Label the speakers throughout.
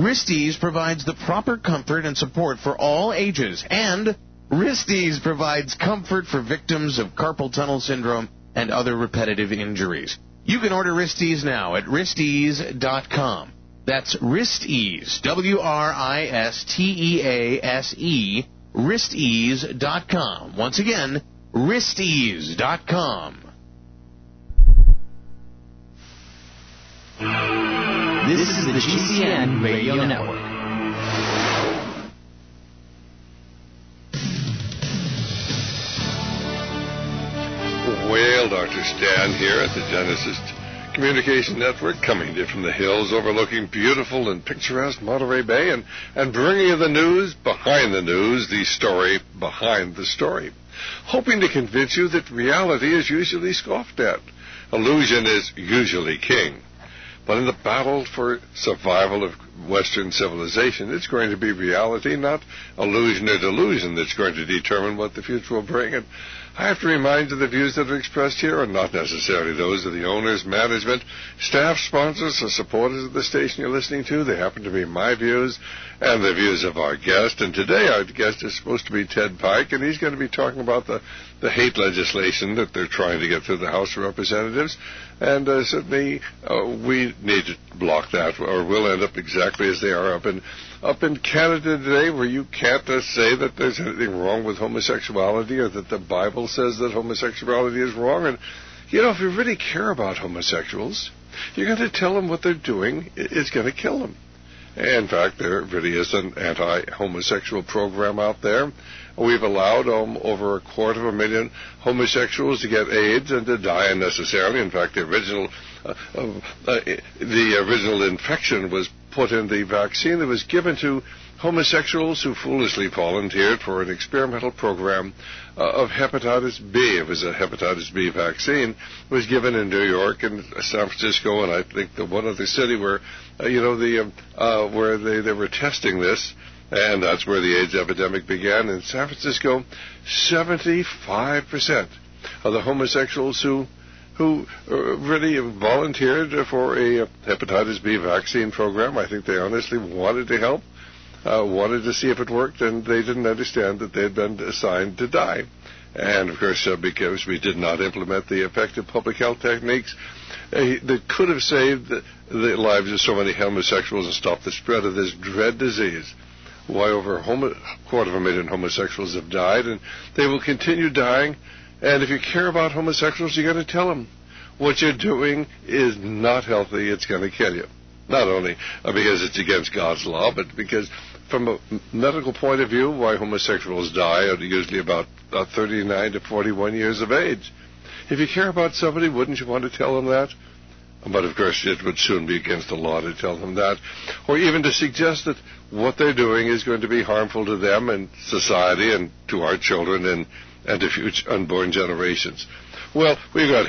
Speaker 1: Wristease provides the proper comfort and support for all ages, and Wristease provides comfort for victims of carpal tunnel syndrome and other repetitive injuries. You can order Wristease now at wristease.com. That's Wristease, WRISTEASE, wristease.com. Once again, wristease.com.
Speaker 2: This is the GCN Radio Network.
Speaker 3: Well, Dr. Stan here at the Genesis Communication Network, coming to you from the hills overlooking beautiful and picturesque Monterey Bay and bringing you the news behind the news, the story behind the story, hoping to convince you that reality is usually scoffed at. Illusion is usually king. But in the battle for survival of Western civilization, it's going to be reality, not illusion or delusion, that's going to determine what the future will bring. And I have to remind you the views that are expressed here are not necessarily those of the owners, management, staff, sponsors, or supporters of the station you're listening to. They happen to be my views and the views of our guest. And today our guest is supposed to be Ted Pike, and he's going to be talking about the hate legislation that they're trying to get through the House of Representatives. And certainly we need to block that, or we'll end up exactly as they are up in Canada today, where you can't say that there's anything wrong with homosexuality or that the Bible says that homosexuality is wrong. And, you know, if you really care about homosexuals, you're going to tell them what they're doing is going to kill them. In fact, there really is an anti-homosexual program out there. We've allowed over 250,000 homosexuals to get AIDS and to die unnecessarily. In fact, the original infection was put in the vaccine that was given to homosexuals who foolishly volunteered for an experimental program of hepatitis B. It was a hepatitis B vaccine. It was given in New York and San Francisco, and I think the one other city where, where they were testing this, and that's where the AIDS epidemic began. In San Francisco, 75% of the homosexuals who really volunteered for a hepatitis B vaccine program, I think they honestly wanted to help, wanted to see if it worked, and they didn't understand that they had been assigned to die. And, of course, because we did not implement the effective public health techniques that could have saved the lives of so many homosexuals and stopped the spread of this dread disease, why over 250,000 homosexuals have died, and they will continue dying. And if you care about homosexuals, you got to tell them what you're doing is not healthy. It's going to kill you. Not only because it's against God's law, but because from a medical point of view, why homosexuals die are usually about 39 to 41 years of age. If you care about somebody, wouldn't you want to tell them that? But, of course, it would soon be against the law to tell them that, or even to suggest that what they're doing is going to be harmful to them and society and to our children and to future unborn generations. Well, we've got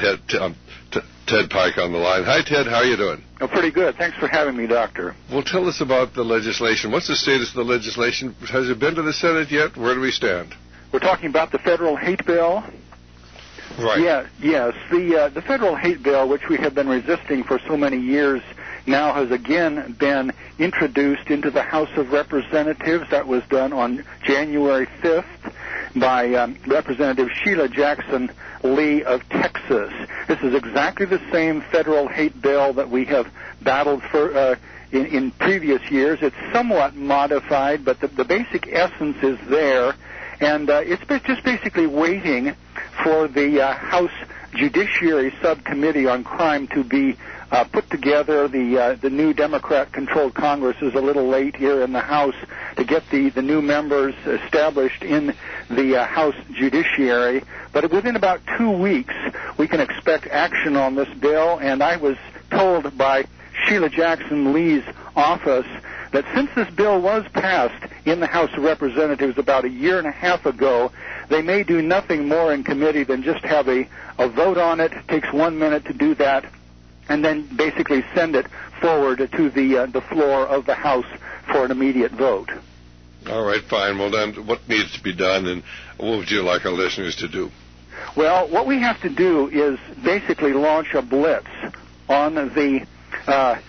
Speaker 3: Ted Pike on the line. Hi, Ted. How are you doing?
Speaker 4: Oh, pretty good. Thanks for having me, Doctor.
Speaker 3: Well, tell us about the legislation. What's the status of the legislation? Has it been to the Senate yet? Where do we stand?
Speaker 4: We're talking about the federal hate bill.
Speaker 3: Right.
Speaker 4: Yes. The federal hate bill, which we have been resisting for so many years, now has again been introduced into the House of Representatives. That was done on January 5th by Representative Sheila Jackson Lee of Texas. This is exactly the same federal hate bill that we have battled for in previous years. It's somewhat modified, but the basic essence is there, and it's just basically waiting for the House Judiciary Subcommittee on Crime to be put together. The new Democrat-controlled Congress is a little late here in the House to get the new members established in the House Judiciary. But within about 2 weeks, we can expect action on this bill. And I was told by Sheila Jackson Lee's office that since this bill was passed in the House of Representatives about a year and a half ago, they may do nothing more in committee than just have a vote on it. It takes 1 minute to do that, and then basically send it forward to the floor of the House for an immediate vote.
Speaker 3: All right, fine. Well, then, what needs to be done, and what would you like our listeners to do?
Speaker 4: Well, what we have to do is basically launch a blitz on the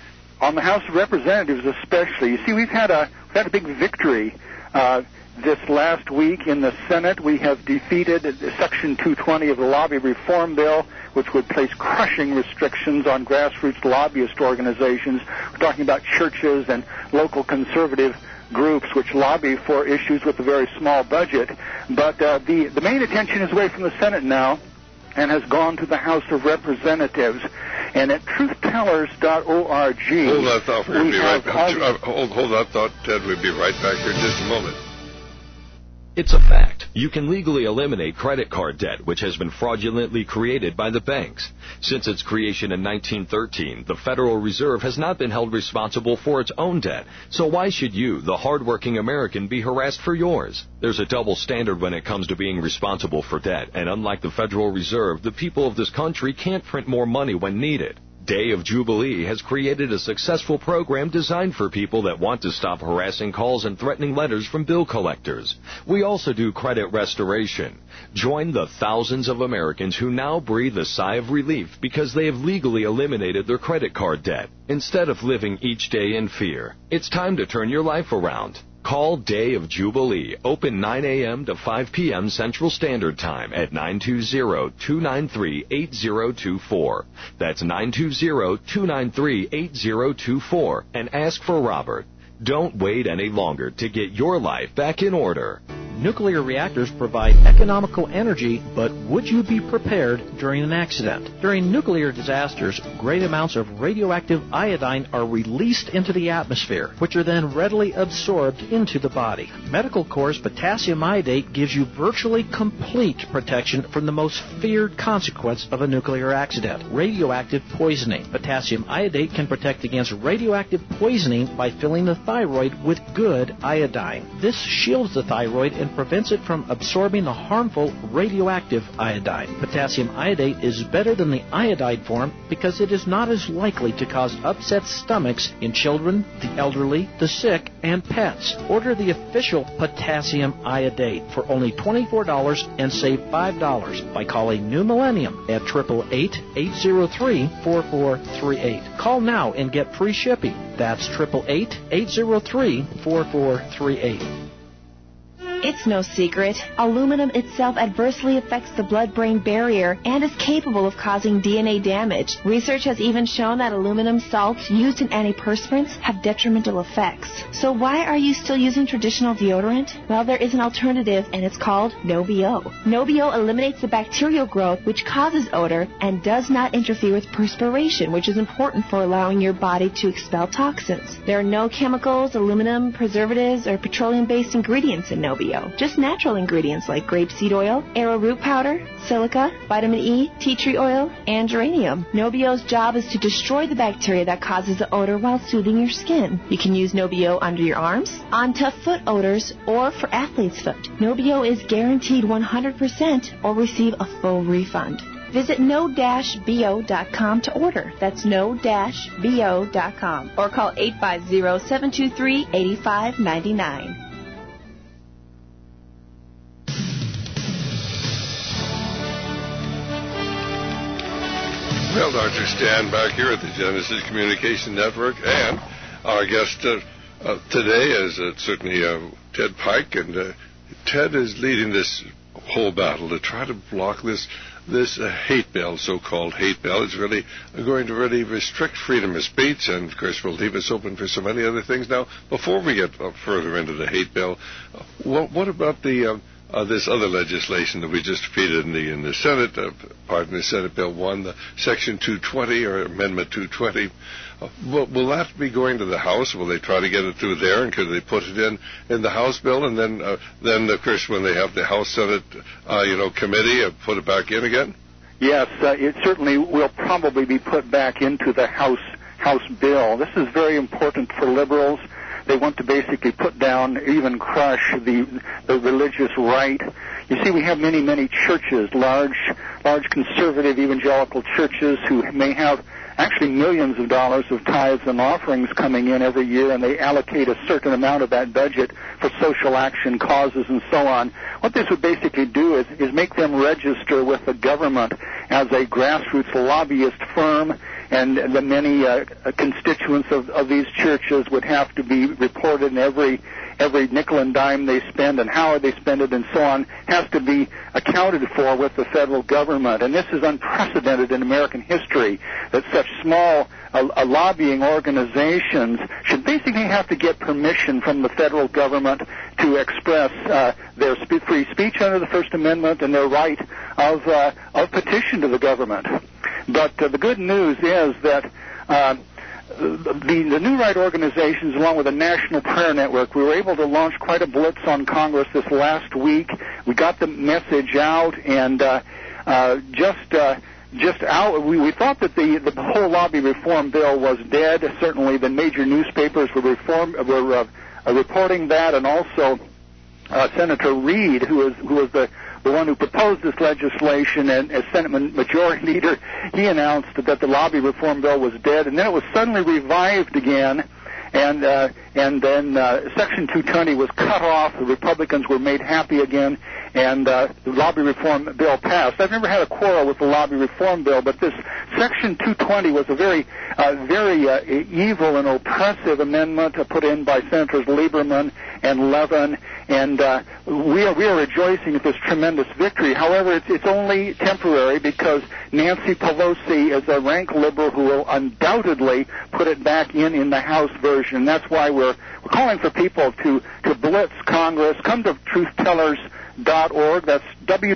Speaker 4: on the House of Representatives especially. You see, we've had a big victory this last week in the Senate. We have defeated Section 220 of the Lobby Reform Bill, which would place crushing restrictions on grassroots lobbyist organizations. We're talking about churches and local conservative groups which lobby for issues with a very small budget. But the main attention is away from the Senate now and has gone to the House of Representatives. And at truthtellers.org...
Speaker 3: Hold that thought. We'll be right back. Hold that thought, Ted. We'll be right back here in just a moment.
Speaker 5: It's a fact. You can legally eliminate credit card debt, which has been fraudulently created by the banks. Since its creation in 1913, the Federal Reserve has not been held responsible for its own debt. So why should you, the hardworking American, be harassed for yours? There's a double standard when it comes to being responsible for debt, and unlike the Federal Reserve, the people of this country can't print more money when needed. Day of Jubilee has created a successful program designed for people that want to stop harassing calls and threatening letters from bill collectors. We also do credit restoration. Join the thousands of Americans who now breathe a sigh of relief because they have legally eliminated their credit card debt instead of living each day in fear. It's time to turn your life around. Call Day of Jubilee, open 9 a.m. to 5 p.m. Central Standard Time at 920-293-8024. That's 920-293-8024, and ask for Robert. Don't wait any longer to get your life back in order.
Speaker 6: Nuclear reactors provide economical energy, but would you be prepared during an accident? During nuclear disasters, great amounts of radioactive iodine are released into the atmosphere, which are then readily absorbed into the body. Medical Corps' potassium iodate gives you virtually complete protection from the most feared consequence of a nuclear accident, radioactive poisoning. Potassium iodate can protect against radioactive poisoning by filling the thyroid with good iodine. This shields the thyroid and prevents it from absorbing the harmful radioactive iodine. Potassium iodate is better than the iodide form because it is not as likely to cause upset stomachs in children, the elderly, the sick, and pets. Order the official potassium iodate for only $24 and save $5 by calling New Millennium at 888-803-4438. Call now and get free shipping. That's 888-803-4438.
Speaker 7: It's no secret. Aluminum itself adversely affects the blood-brain barrier and is capable of causing DNA damage. Research has even shown that aluminum salts used in antiperspirants have detrimental effects. So why are you still using traditional deodorant? Well, there is an alternative, and it's called No-B-O. No-B-O eliminates the bacterial growth, which causes odor, and does not interfere with perspiration, which is important for allowing your body to expel toxins. There are no chemicals, aluminum, preservatives, or petroleum-based ingredients in No-B-O. Just natural ingredients like grapeseed oil, arrowroot powder, silica, vitamin E, tea tree oil, and geranium. No-B-O's job is to destroy the bacteria that causes the odor while soothing your skin. You can use No-B-O under your arms, on tough foot odors, or for athlete's foot. No-B-O is guaranteed 100% or receive a full refund. Visit no-bo.com to order. That's no-bo.com. Or call 850-723-8599.
Speaker 3: Well, Dr. Stan back here at the Genesis Communication Network, and our guest today is certainly Ted Pike, and Ted is leading this whole battle to try to block this hate bill, so-called hate bill. It's really going to really restrict freedom of speech, and of course will leave us open for so many other things. Now, before we get further into the hate bill, what about the this other legislation that we just defeated in the Senate, the Senate Bill 1, the Section 220 or Amendment 220? Will that be going to the House? Will they try to get it through there, and could they put it in the House bill, and then of course when they have the House Senate committee, put it back in again?
Speaker 4: Yes, it certainly will probably be put back into the House bill. This is very important for liberals. They want to basically put down, even crush the religious right. You see, we have many, many churches, large conservative evangelical churches who may have actually millions of dollars of tithes and offerings coming in every year, and they allocate a certain amount of that budget for social action causes and so on. What this would basically do is make them register with the government as a grassroots lobbyist firm, the many constituents of these churches would have to be reported, and every nickel and dime they spend and how they spend it and so on has to be accounted for with the federal government. And this is unprecedented in American history, that such small lobbying organizations should basically have to get permission from the federal government to express their free speech under the First Amendment and their right of petition to the government. But the good news is that the New Right organizations, along with the National Prayer Network, we were able to launch quite a blitz on Congress this last week. We got the message out, and we thought that the whole lobby reform bill was dead. Certainly, the major newspapers were reporting that, and also Senator Reid, who was the one who proposed this legislation, and as Senate Majority Leader, he announced that the lobby reform bill was dead, and then it was suddenly revived again, and then Section 220 was cut off. The Republicans were made happy again, and the lobby reform bill passed. I've never had a quarrel with the lobby reform bill, but this Section 220 was a very evil and oppressive amendment put in by Senators Lieberman and Levin, and we are rejoicing at this tremendous victory. However, it's only temporary, because Nancy Pelosi is a rank liberal who will undoubtedly put it back in the House version. That's why we're calling for people to blitz Congress. Come to truthtellers.org. That's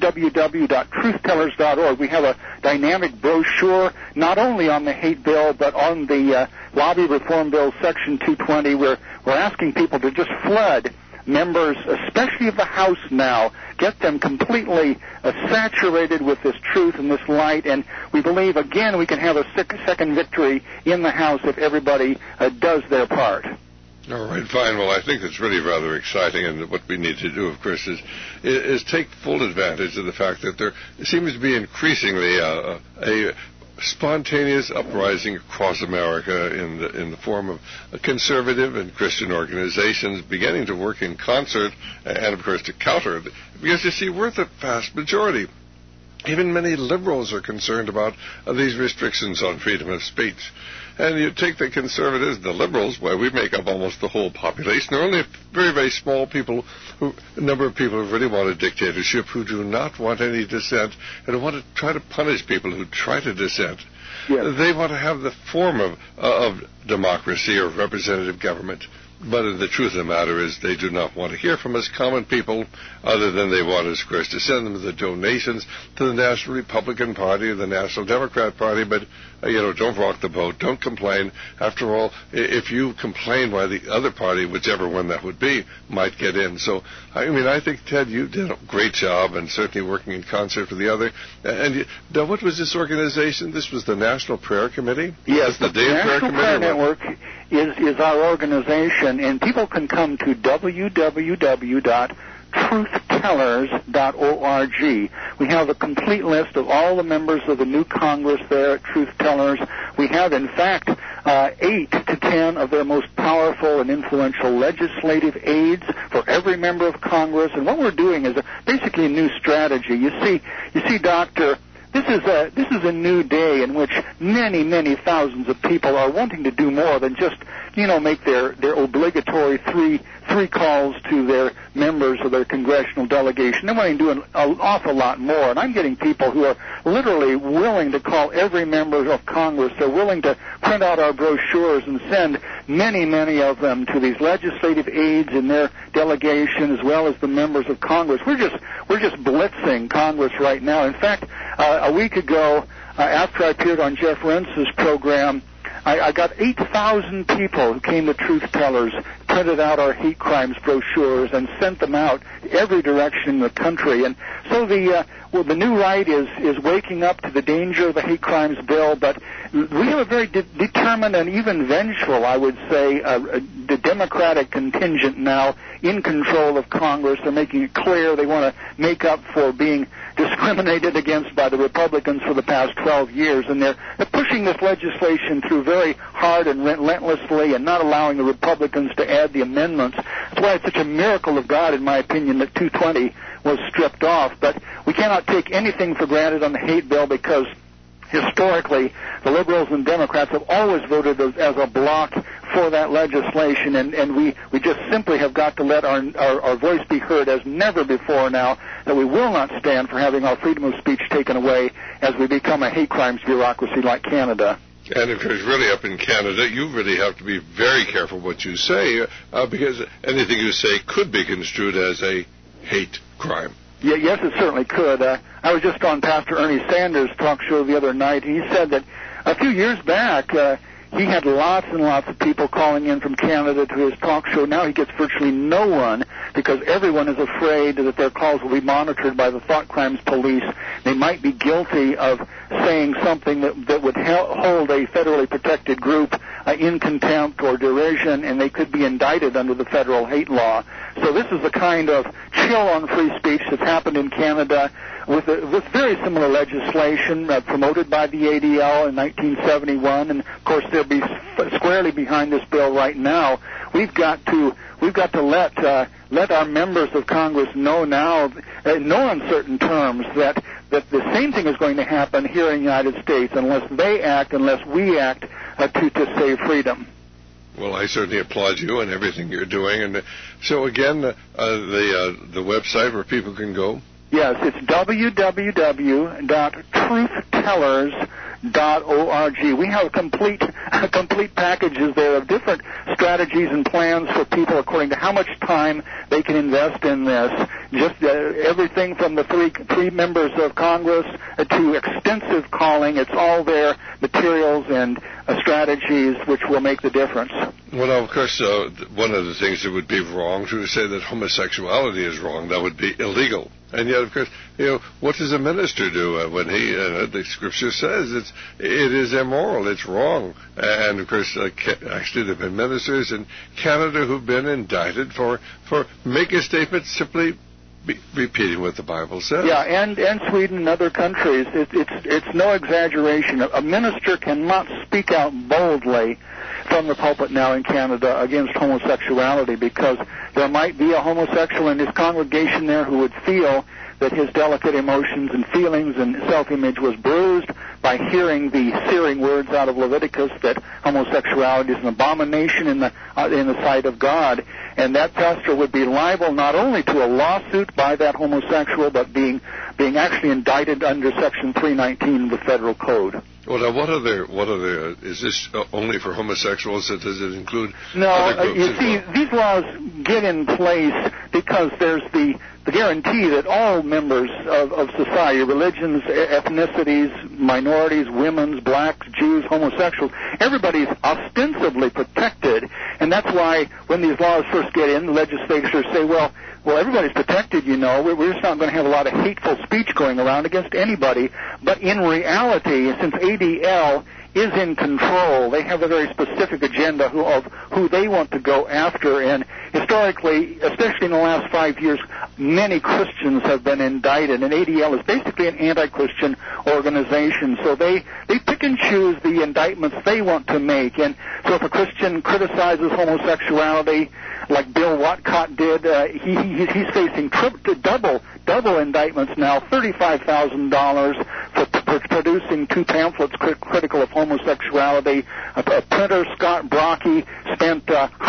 Speaker 4: www.truthtellers.org. We have a dynamic brochure not only on the hate bill but on the lobby reform bill, Section 220. We're asking people to just flood members, especially of the House now, get them completely saturated with this truth and this light, and we believe, again, we can have a second victory in the House if everybody does their part.
Speaker 3: All right, fine. Well, I think it's really rather exciting, and what we need to do, of course, is take full advantage of the fact that there seems to be increasingly a spontaneous uprising across America in the form of conservative and Christian organizations beginning to work in concert and, of course, to counter it. Because, you see, we're the vast majority. Even many liberals are concerned about these restrictions on freedom of speech. And you take the conservatives, the liberals, well, we make up almost the whole population. There are only a very, very small number of people who really want a dictatorship, who do not want any dissent, and who want to try to punish people who try to dissent. Yes. They want to have the form of democracy or representative government. But the truth of the matter is they do not want to hear from us common people, other than they want us, of course, to send them the donations to the National Republican Party or the National Democrat Party. But, don't rock the boat. Don't complain. After all, if you complain, why the other party, whichever one that would be, might get in. So, I think, Ted, you did a great job, and certainly working in concert with the other. And now, what was this organization? This was the National Prayer Committee?
Speaker 4: Yes, the National Prayer Network is our organization, and people can come to www.truthtellers.org. We have a complete list of all the members of the new Congress there at Truth Tellers. We have, in fact, 8 to 10 of their most powerful and influential legislative aides for every member of Congress. And what we're doing is basically a new strategy. You see, Doctor, this is a new day in which many, many thousands of people are wanting to do more than just, make their obligatory three calls to their members of their congressional delegation. They're wanting to do an awful lot more. And I'm getting people who are literally willing to call every member of Congress. They're willing to print out our brochures and send many, many of them to these legislative aides in their delegation, as well as the members of Congress. We're just blitzing Congress right now. In fact, a week ago, after I appeared on Jeff Rentz's program, I got 8,000 people who came to Truth Tellers, printed out our hate crimes brochures, and sent them out every direction in the country. And so the New Right is waking up to the danger of the hate crimes bill, but we have a very determined and even vengeful, I would say, the Democratic contingent now in control of Congress. They're making it clear they want to make up for being discriminated against by the Republicans for the past 12 years, and they're pushing this legislation through very hard and relentlessly and not allowing the Republicans to add the amendments. That's why it's such a miracle of God, in my opinion, that 220 was stripped off. But we cannot take anything for granted on the hate bill, because historically, the Liberals and Democrats have always voted as a bloc for that legislation, and we just simply have got to let our voice be heard as never before now, that we will not stand for having our freedom of speech taken away as we become a hate crimes bureaucracy like Canada.
Speaker 3: And of course, really up in Canada, you really have to be very careful what you say, because anything you say could be construed as a hate crime.
Speaker 4: Yeah, yes, it certainly could. I was just on Pastor Ernie Sanders' talk show the other night, and he said that a few years back, he had lots and lots of people calling in from Canada to his talk show. Now he gets virtually no one because everyone is afraid that their calls will be monitored by the thought crimes police. They might be guilty of saying something that would hold a federally protected group in contempt or derision, and they could be indicted under the federal hate law. So this is the kind of chill on free speech that's happened in Canada with very similar legislation promoted by the ADL in 1971, and of course they'll be squarely behind this bill right now. We've got to let our members of Congress know now, in no uncertain terms, that the same thing is going to happen here in the United States unless we act to save freedom.
Speaker 3: Well, I certainly applaud you and everything you're doing. And so again, the website where people can go.
Speaker 4: Yes, it's www.truthtellers.org. We have complete packages there of different strategies and plans for people according to how much time they can invest in this. Just everything from the three members of Congress to extensive calling. It's all there, materials and strategies which will make the difference.
Speaker 3: Well, of course, one of the things that would be wrong to say that homosexuality is wrong. That would be illegal. And yet, of course, what does a minister do when he? The Scripture says it is immoral. It's wrong. And of course, actually, there've been ministers in Canada who've been indicted for making statements simply repeating what the Bible says.
Speaker 4: Yeah, and Sweden and other countries. It's no exaggeration. A minister cannot speak out boldly from the pulpit now in Canada against homosexuality because there might be a homosexual in his congregation there who would feel that his delicate emotions and feelings and self-image was bruised by hearing the searing words out of Leviticus that homosexuality is an abomination in the sight of God, and that pastor would be liable not only to a lawsuit by that homosexual, but being actually indicted under Section 319 of the Federal Code.
Speaker 3: Well, now, what other? Is this only for homosexuals, or does it include
Speaker 4: no,
Speaker 3: other groups?
Speaker 4: You see, these laws get in place because there's the guarantee that all members of society, religions, ethnicities, minorities, women, blacks, Jews, homosexuals, everybody's ostensibly protected, and that's why when these laws first get in, the legislators say, well, everybody's protected, we're just not going to have a lot of hateful speech going around against anybody. But in reality, since ADL is in control, they have a very specific agenda of who they want to go after. And historically, especially in the last 5 years, many Christians have been indicted. And ADL is basically an anti-Christian organization. So they pick and choose the indictments they want to make. And so if a Christian criticizes homosexuality, like Bill Watcott did, he's facing double indictments now, $35,000 for producing two pamphlets critical of homosexuality. A printer, Scott Brocky, spent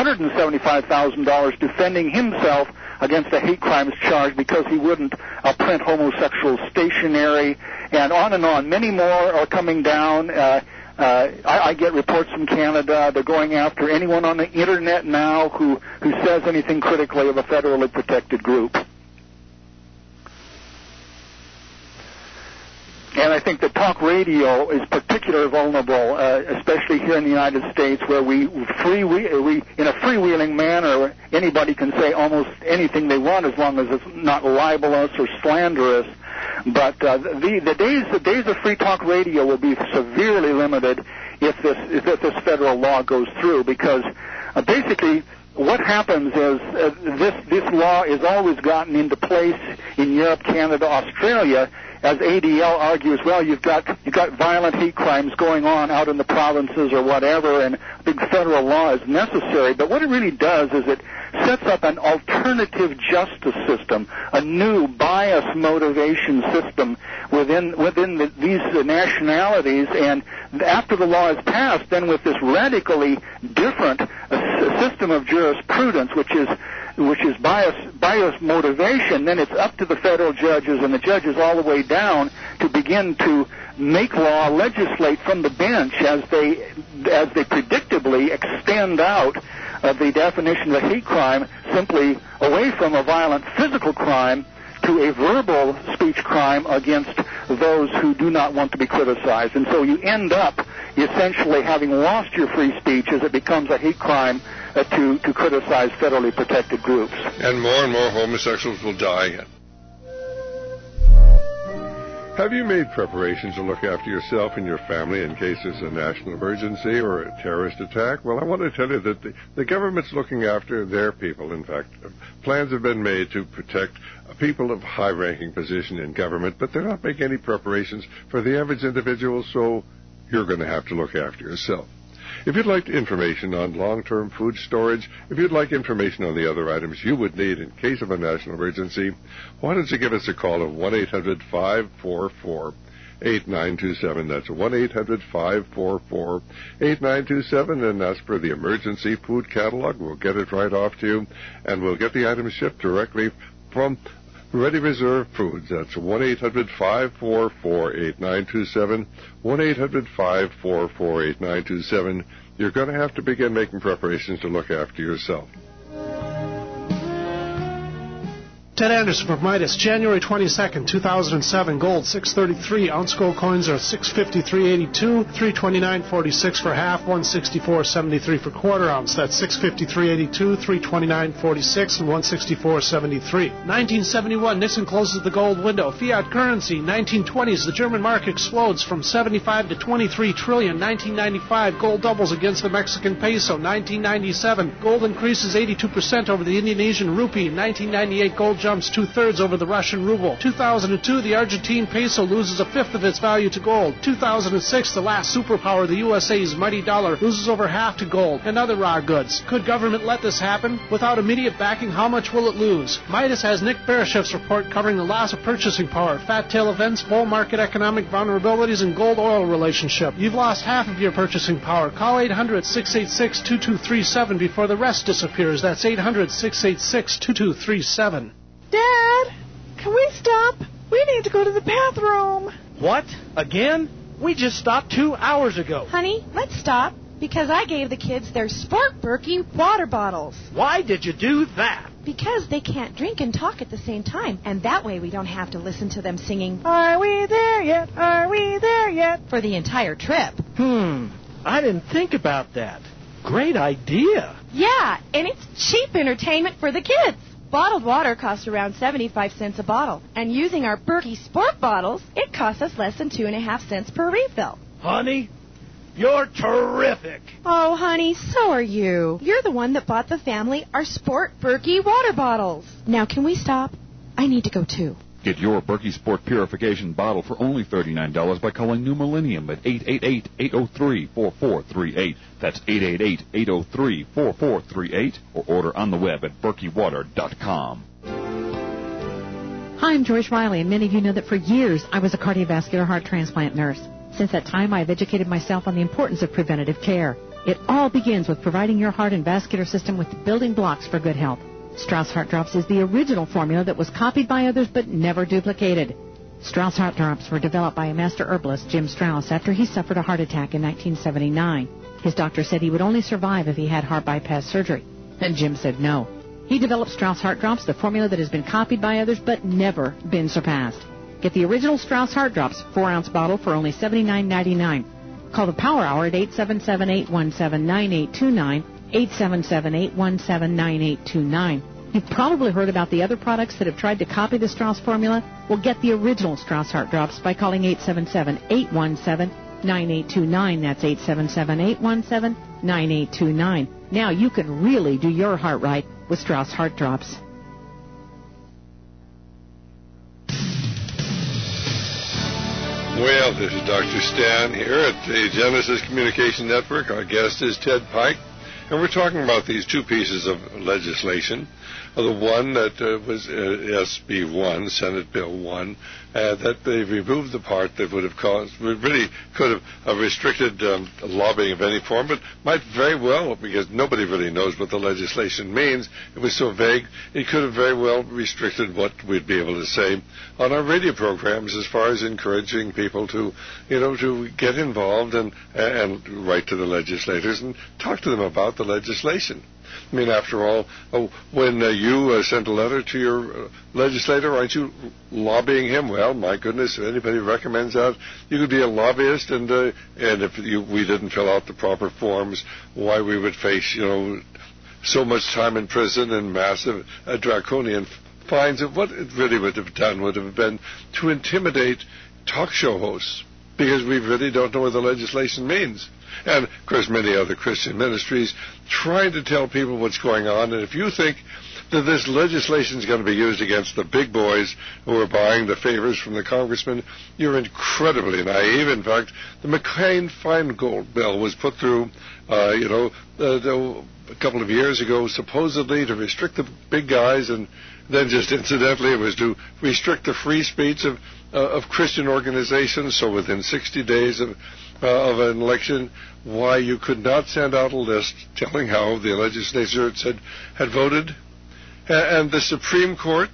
Speaker 4: $175,000 defending himself against a hate crimes charge because he wouldn't print homosexual stationery, and on and on. Many more are coming down. I get reports from Canada. They're going after anyone on the Internet now who says anything critically of a federally protected group. And I think that talk radio is particularly vulnerable, especially here in the United States, where we in a freewheeling manner, anybody can say almost anything they want as long as it's not libelous or slanderous. But the days of free talk radio will be severely limited if this federal law goes through, because basically what happens is this law is always gotten into place in Europe, Canada, Australia. As ADL argues, well, you've got violent hate crimes going on out in the provinces or whatever, and a big federal law is necessary. But what it really does is sets up an alternative justice system, a new bias motivation system within these nationalities. And after the law is passed, then with this radically different system of jurisprudence, which is bias motivation, then it's up to the federal judges and the judges all the way down to begin to make law, legislate from the bench as they predictably extend out the definition of a hate crime simply away from a violent physical crime to a verbal speech crime against those who do not want to be criticized. And so you end up essentially having lost your free speech as it becomes a hate crime to criticize federally protected groups.
Speaker 3: And more homosexuals will die. Have you made preparations to look after yourself and your family in case there's a national emergency or a terrorist attack? Well, I want to tell you that the government's looking after their people. In fact, plans have been made to protect people of high-ranking position in government, but they're not making any preparations for the average individual, so you're going to have to look after yourself. If you'd like information on long-term food storage, if you'd like information on the other items you would need in case of a national emergency, why don't you give us a call at 1-800-544-8927. That's 1-800-544-8927, and ask for the emergency food catalog. We'll get it right off to you, and we'll get the items shipped directly from Ready Reserve Foods. That's 1-800-544-8927, 1-800-544-8927. You're going to have to begin making preparations to look after yourself.
Speaker 8: Ted Anderson from Midas, January 22nd, 2007, gold, 633. Ounce gold coins are 653.82, 329.46 for half, 164.73 for quarter ounce. That's 653.82, 329.46, and 164.73. 1971, Nixon closes the gold window. Fiat currency, 1920s, the German mark explodes from 75 to 23 trillion. 1995, gold doubles against the Mexican peso. 1997, gold increases 82% over the Indonesian rupee. 1998, gold jumps 2/3 over the Russian ruble. 2002, the Argentine peso loses 1/5 of its value to gold. 2006, the last superpower, the USA's mighty dollar, loses over half to gold and other raw goods. Could government let this happen? Without immediate backing, how much will it lose? Midas has Nick Bereshev's report covering the loss of purchasing power, fat tail events, bull market economic vulnerabilities, and gold-oil relationship. You've lost half of your purchasing power. Call 800-686-2237 before the rest disappears. That's 800-686-2237.
Speaker 9: Dad, can we stop? We need to go to the bathroom.
Speaker 6: What? Again? We just stopped 2 hours ago.
Speaker 9: Honey, let's stop, because I gave the kids their Sport Berkey water bottles.
Speaker 6: Why did you do that?
Speaker 9: Because they can't drink and talk at the same time, and that way we don't have to listen to them singing, "Are we there yet? Are we there yet?" for the entire trip.
Speaker 6: I didn't think about that. Great idea.
Speaker 9: Yeah, and it's cheap entertainment for the kids. Bottled water costs around 75 cents a bottle, and using our Berkey Sport bottles, it costs us less than 2.5 cents per refill.
Speaker 6: Honey, you're terrific.
Speaker 9: Oh, honey, so are you. You're the one that bought the family our Sport Berkey water bottles. Now, can we stop? I need to go, too.
Speaker 10: Get your Berkey Sport Purification bottle for only $39 by calling New Millennium at 888-803-4438. That's 888-803-4438, or order on the web at berkeywater.com.
Speaker 11: Hi, I'm Joyce Riley, and many of you know that for years I was a cardiovascular heart transplant nurse. Since that time, I have educated myself on the importance of preventative care. It all begins with providing your heart and vascular system with the building blocks for good health. Strauss Heart Drops is the original formula that was copied by others but never duplicated. Strauss Heart Drops were developed by a master herbalist, Jim Strauss, after he suffered a heart attack in 1979. His doctor said he would only survive if he had heart bypass surgery, and Jim said no. He developed Strauss Heart Drops, the formula that has been copied by others but never been surpassed. Get the original Strauss Heart Drops 4-ounce bottle for only $79.99. Call the Power Hour at 877-817-9829, 877-817-9829. You've probably heard about the other products that have tried to copy the Strauss formula. Well, get the original Strauss Heart Drops by calling 877-817-9829. That's 877-817-9829. Now you can really do your heart right with Strauss Heart Drops.
Speaker 3: Well, this is Dr. Stan here at the Genesis Communication Network. Our guest is Ted Pike. And we're talking about these two pieces of legislation. The one that was SB 1, Senate Bill 1, that they removed the part that would have really could have restricted lobbying of any form, but might very well, because nobody really knows what the legislation means. It was so vague, it could have very well restricted what we'd be able to say on our radio programs as far as encouraging people to get involved and write to the legislators and talk to them about the legislation. I mean, after all, when you send a letter to your legislator, aren't you lobbying him? Well, my goodness, if anybody recommends that, you could be a lobbyist, and if we didn't fill out the proper forms, why we would face, so much time in prison and massive draconian fines. And what it really would have done would have been to intimidate talk show hosts, because we really don't know what the legislation means. And, of course, many other Christian ministries trying to tell people what's going on. And if you think that this legislation is going to be used against the big boys who are buying the favors from the congressman, you're incredibly naive. In fact, the McCain-Feingold bill was put through, a couple of years ago, supposedly to restrict the big guys, and then just incidentally it was to restrict the free speech of Christian organizations. So within 60 days of an election, why you could not send out a list telling how the legislature had voted. And the Supreme Court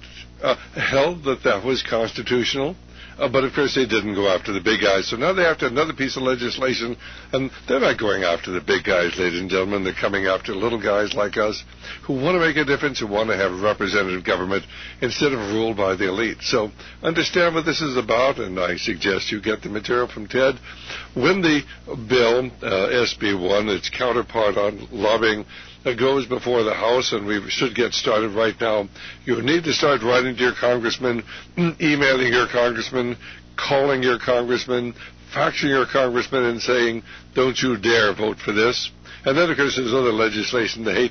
Speaker 3: held that was constitutional. But, of course, they didn't go after the big guys. So now they have to have another piece of legislation. And they're not going after the big guys, ladies and gentlemen. They're coming after little guys like us who want to make a difference, who want to have representative government instead of ruled by the elite. So understand what this is about, and I suggest you get the material from Ted. When the bill, SB 1, its counterpart on lobbying, goes before the House, and we should get started right now. You need to start writing to your congressman, emailing your congressman, calling your congressman, faxing your congressman, and saying, don't you dare vote for this. And then, of course, there's other legislation. The hate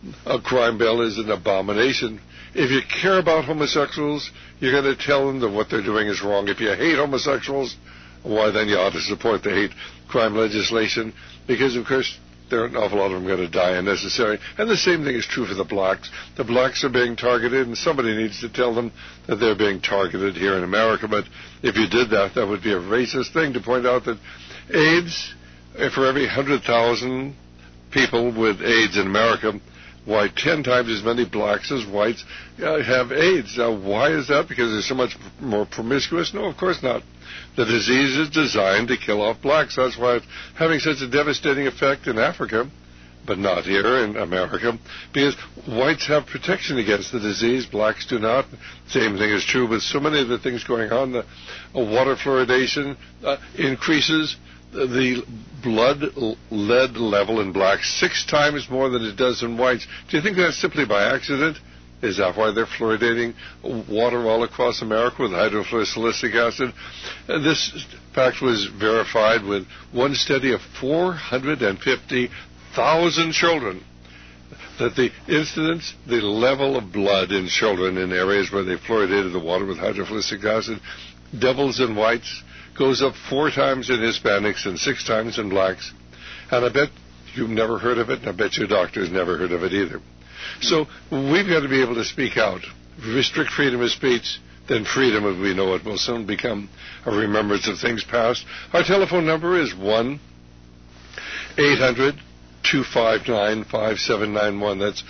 Speaker 3: crime bill is an abomination. If you care about homosexuals, you're going to tell them that what they're doing is wrong. If you hate homosexuals, why, then you ought to support the hate crime legislation, because, of course, there are an awful lot of them going to die unnecessary. And the same thing is true for the blacks. The blacks are being targeted, and somebody needs to tell them that they're being targeted here in America. But if you did that, that would be a racist thing to point out that AIDS, for every 100,000 people with AIDS in America, why 10 times as many blacks as whites have AIDS. Now, why is that? Because they're so much more promiscuous? No, of course not. The disease is designed to kill off blacks. That's why it's having such a devastating effect in Africa, but not here in America, because whites have protection against the disease, blacks do not. Same thing is true with so many of the things going on. The water fluoridation increases the blood lead level in blacks 6 times more than it does in whites. Do you think that's simply by accident? Is that why they're fluoridating water all across America with hydrofluorosilicic acid? This fact was verified with one study of 450,000 children, that the incidence, the level of blood in children in areas where they fluoridated the water with hydrofluoric acid doubles in whites, goes up 4 times in Hispanics and 6 times in blacks. And I bet you've never heard of it, and I bet your doctor's never heard of it either. So we've got to be able to speak out. Restrict freedom of speech, then freedom, as we know it, will soon become a remembrance of things past. Our telephone number is 1-800-259-5791. That's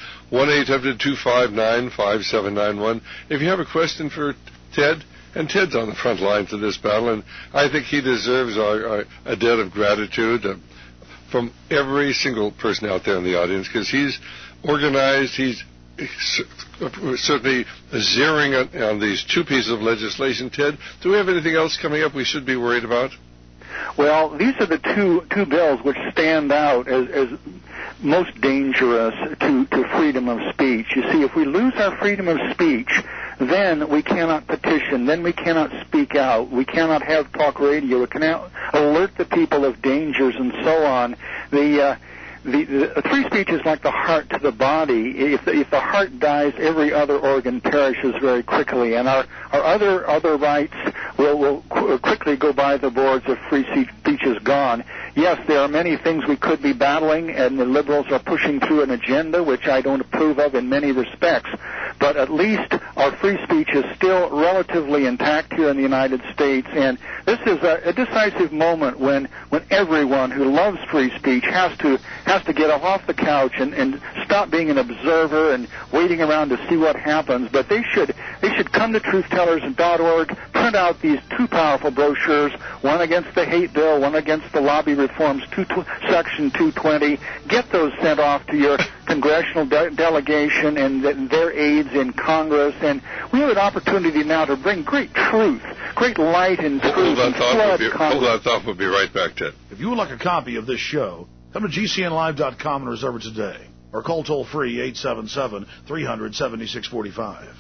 Speaker 3: 1-800-259-5791. If you have a question for Ted, and Ted's on the front lines of this battle, and I think he deserves a debt of gratitude from every single person out there in the audience, because he's organized, he's certainly zeroing on these 2 pieces of legislation. Ted, do we have anything else coming up we should be worried about?
Speaker 4: Well, these are the two bills which stand out as most dangerous to freedom of speech. You see, if we lose our freedom of speech, then we cannot petition, then we cannot speak out, we cannot have talk radio, we cannot alert the people of dangers and so on. The free speech is like the heart to the body. If the heart dies, every other organ perishes very quickly. And our other rights will quickly go by the boards if free speech is gone. Yes, there are many things we could be battling, and the liberals are pushing through an agenda which I don't approve of in many respects. But at least our free speech is still relatively intact here in the United States, and this is a decisive moment when everyone who loves free speech has to get off the couch and stop being an observer and waiting around to see what happens. But they should come to truthtellers.org, print out these two powerful brochures, one against the hate bill, one against the lobby reforms, Section 220. Get those sent off to your congressional delegation and their aides in Congress. And we have an opportunity now to bring great truth, great light and truth.
Speaker 3: Hold that thought. We'll be right back, Ted.
Speaker 12: If you would like a copy of this show, come to GCNlive.com and reserve it today. Or call toll-free 877-300-7645.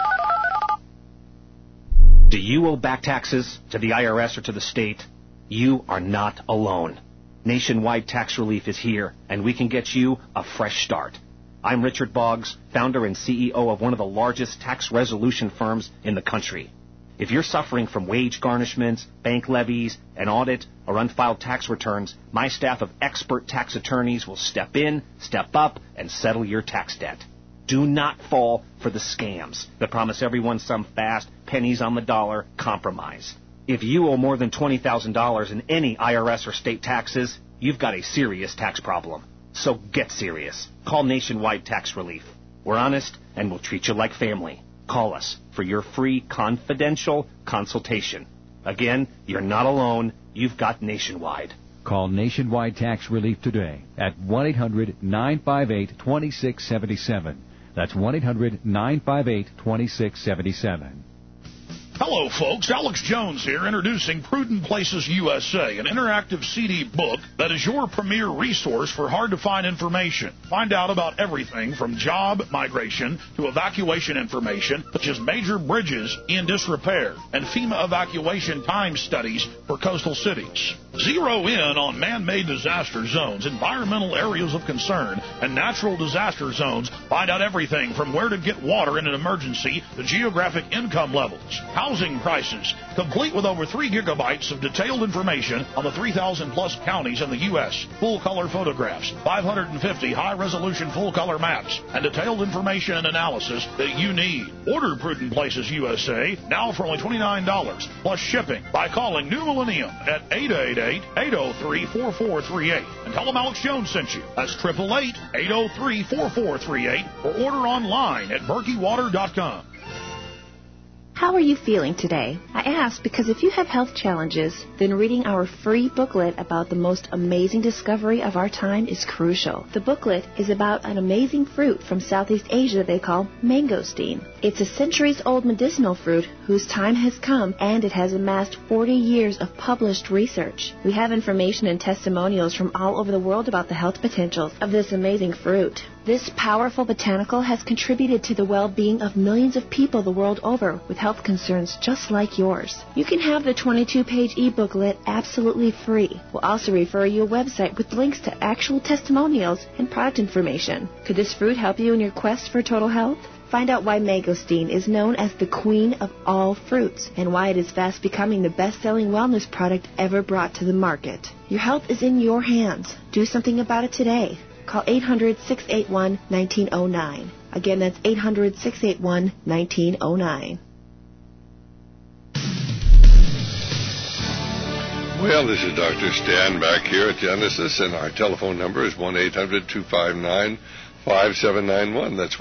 Speaker 13: Do you owe back taxes to the IRS or to the state? You are not alone. Nationwide Tax Relief is here, and we can get you a fresh start. I'm Richard Boggs, founder and CEO of one of the largest tax resolution firms in the country. If you're suffering from wage garnishments, bank levies, an audit, or unfiled tax returns, my staff of expert tax attorneys will step in, step up, and settle your tax debt. Do not fall for the scams that promise everyone some fast, pennies on the dollar compromise. If you owe more than $20,000 in any IRS or state taxes, you've got a serious tax problem. So get serious. Call Nationwide Tax Relief. We're honest, and we'll treat you like family. Call us for your free confidential consultation. Again, you're not alone. You've got Nationwide.
Speaker 14: Call Nationwide Tax Relief today at 1-800-958-2677. That's 1-800-958-2677.
Speaker 12: Hello, folks. Alex Jones here, introducing Prudent Places USA, an interactive CD book that is your premier resource for hard-to-find information. Find out about everything from job migration to evacuation information, such as major bridges in disrepair and FEMA evacuation time studies for coastal cities. Zero in on man-made disaster zones, environmental areas of concern, and natural disaster zones. Find out everything from where to get water in an emergency to geographic income levels, housing prices, complete with over 3 gigabytes of detailed information on the 3,000-plus counties in the U.S., full-color photographs, 550 high-resolution full-color maps, and detailed information and analysis that you need. Order Prudent Places USA now for only $29, plus shipping, by calling New Millennium at 888-803-4438. And tell them Alex Jones sent you. That's 888-803-4438, or order online at berkeywater.com.
Speaker 7: How are you feeling today? I ask because if you have health challenges, then reading our free booklet about the most amazing discovery of our time is crucial. The booklet is about an amazing fruit from Southeast Asia they call mangosteen. It's a centuries-old medicinal fruit whose time has come, and it has amassed 40 years of published research. We have information and testimonials from all over the world about the health potentials of this amazing fruit. This powerful botanical has contributed to the well-being of millions of people the world over with health concerns just like yours. You can have the 22-page e-booklet absolutely free. We'll also refer you a website with links to actual testimonials and product information. Could this fruit help you in your quest for total health? Find out why mangosteen is known as the queen of all fruits and why it is fast becoming the best-selling wellness product ever brought to the market. Your health is in your hands. Do something about it today. Call 800-681-1909. Again, that's 800-681-1909.
Speaker 3: Well, this is Dr. Stan back here at Genesis, and our telephone number is 1-800-259-5791. That's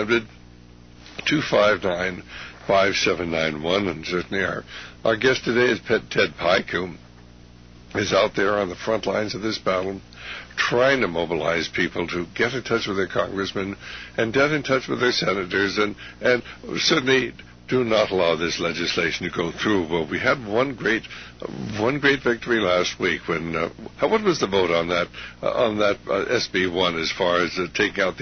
Speaker 3: 1-800-259-5791. And certainly our guest today is Ted Pike, who is out there on the front lines of this battle, trying to mobilize people to get in touch with their congressmen and get in touch with their senators, and certainly do not allow this legislation to go through. Well, we had one great victory last week. When what was the vote on that SB1 as far as taking out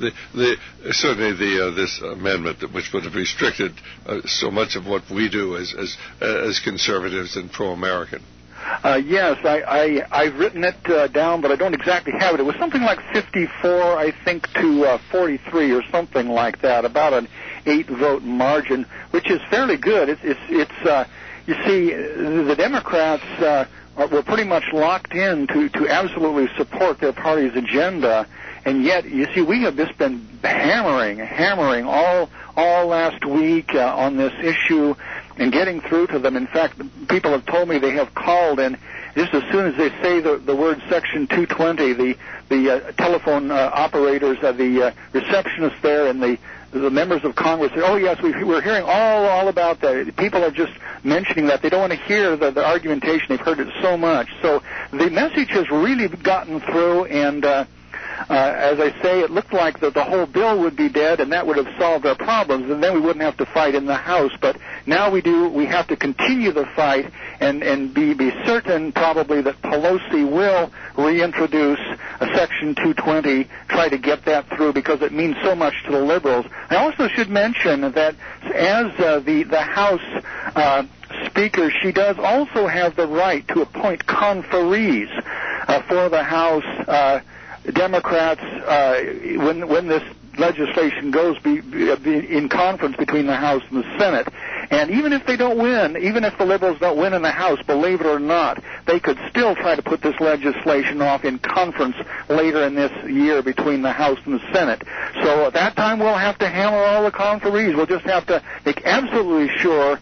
Speaker 3: this amendment which would have restricted so much of what we do as conservatives and pro-American?
Speaker 4: Yes, I've written it down, but I don't exactly have it. It was something like 54, I think, to 43 or something like that, about an 8-vote margin, which is fairly good. you see, the Democrats were pretty much locked in to absolutely support their party's agenda, and yet, you see, we have just been hammering all last week on this issue and getting through to them. In fact, people have told me they have called, and just as soon as they say the word Section 220, the telephone operators, the receptionists there, and the members of Congress say, oh, yes, we're hearing all about that. People are just mentioning that. They don't want to hear the argumentation. They've heard it so much. So the message has really gotten through, and as I say, it looked like that the whole bill would be dead, and that would have solved our problems, and then we wouldn't have to fight in the House. But now we have to continue the fight and be certain probably that Pelosi will reintroduce a Section 220, try to get that through, because it means so much to the liberals. I also should mention that as the House Speaker, she does also have the right to appoint conferees for the House. Democrats, when this legislation goes be in conference between the House and the Senate. And even if they don't win, even if the liberals don't win in the House, believe it or not, they could still try to put this legislation off in conference later in this year between the House and the Senate. So at that time, we'll have to hammer all the conferees. We'll just have to make absolutely sure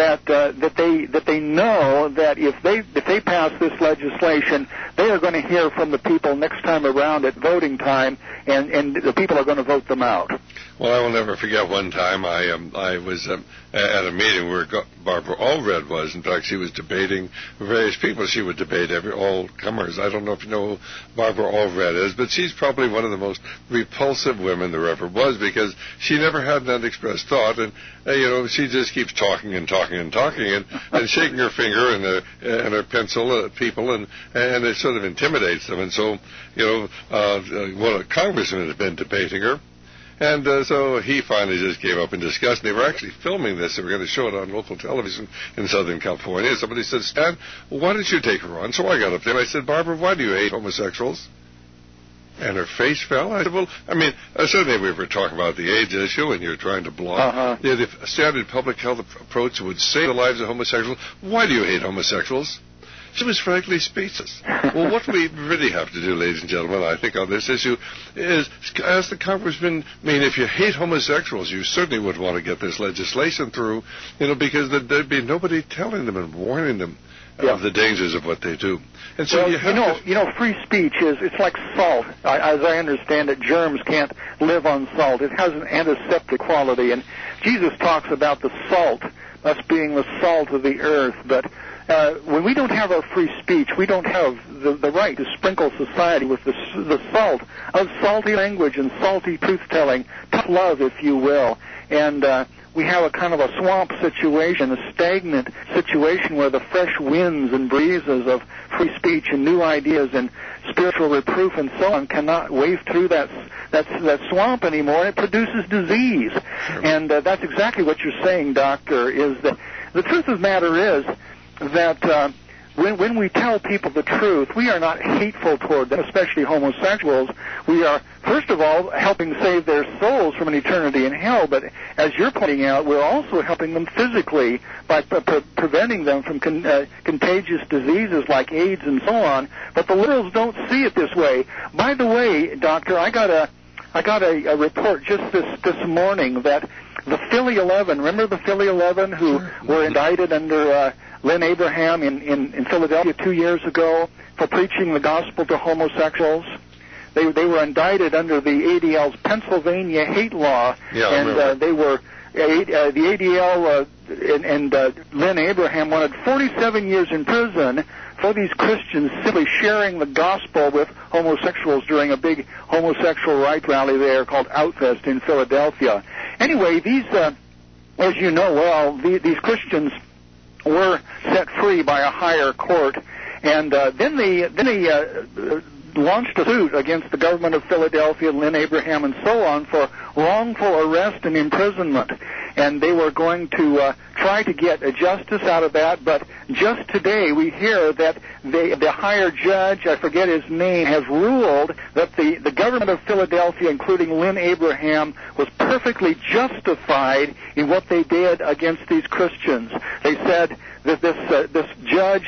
Speaker 4: that they know that if they pass this legislation, they are going to hear from the people next time around at voting time, and the people are going to vote them out.
Speaker 3: Well, I will never forget one time I was at a meeting where Barbara Allred was. In fact, she was debating various people. She would debate all comers. I don't know if you know who Barbara Allred is, but she's probably one of the most repulsive women there ever was, because she never had an unexpressed thought, and she just keeps talking and shaking her finger and her pencil at people, and it sort of intimidates them. And so, one of the congressmen had been debating her. And so he finally just gave up in disgust. And they were actually filming this. They were going to show it on local television in Southern California. Somebody said, Stan, why did you take her on? So I got up there and I said, Barbara, why do you hate homosexuals? And her face fell. I said, well, certainly we were talking about the AIDS issue and you're trying to block. The standard public health approach would save the lives of homosexuals. Why do you hate homosexuals? She was frankly speechless. Well, what we really have to do, ladies and gentlemen, I think on this issue, is ask the congressman, if you hate homosexuals, you certainly would want to get this legislation through, because there'd be nobody telling them and warning them of the dangers of what they do. And so
Speaker 4: free speech it's like salt. As I understand it, germs can't live on salt. It has an antiseptic quality, and Jesus talks about the salt, us being the salt of the earth, but when we don't have our free speech, we don't have the right to sprinkle society with the salt of salty language and salty truth-telling, tough love, if you will. And we have a kind of a swamp situation, a stagnant situation where the fresh winds and breezes of free speech and new ideas and spiritual reproof and so on cannot wave through that swamp anymore. It produces disease. And that's exactly what you're saying, Doctor, is that the truth of the matter is that when we tell people the truth, we are not hateful toward them, especially homosexuals. We are, first of all, helping save their souls from an eternity in hell, but as you're pointing out, we're also helping them physically by preventing them from contagious diseases like AIDS and so on. But the liberals don't see it this way. By the way, Doctor, I got a report just this morning that the Philly 11, remember the Philly 11 who were indicted under Lynn Abraham in Philadelphia 2 years ago for preaching the gospel to homosexuals? They were indicted under the ADL's Pennsylvania hate law, they were the ADL and Lynn Abraham wanted 47 years in prison for these Christians simply sharing the gospel with homosexuals during a big homosexual rights rally there called Outfest in Philadelphia. Anyway, these, as you know well, these Christians were set free by a higher court, and then the launched a suit against the government of Philadelphia, Lynn Abraham, and so on for wrongful arrest and imprisonment. And they were going to try to get a justice out of that, but just today we hear that the higher judge, I forget his name, has ruled that the government of Philadelphia, including Lynn Abraham, was perfectly justified in what they did against these Christians. They said that this judge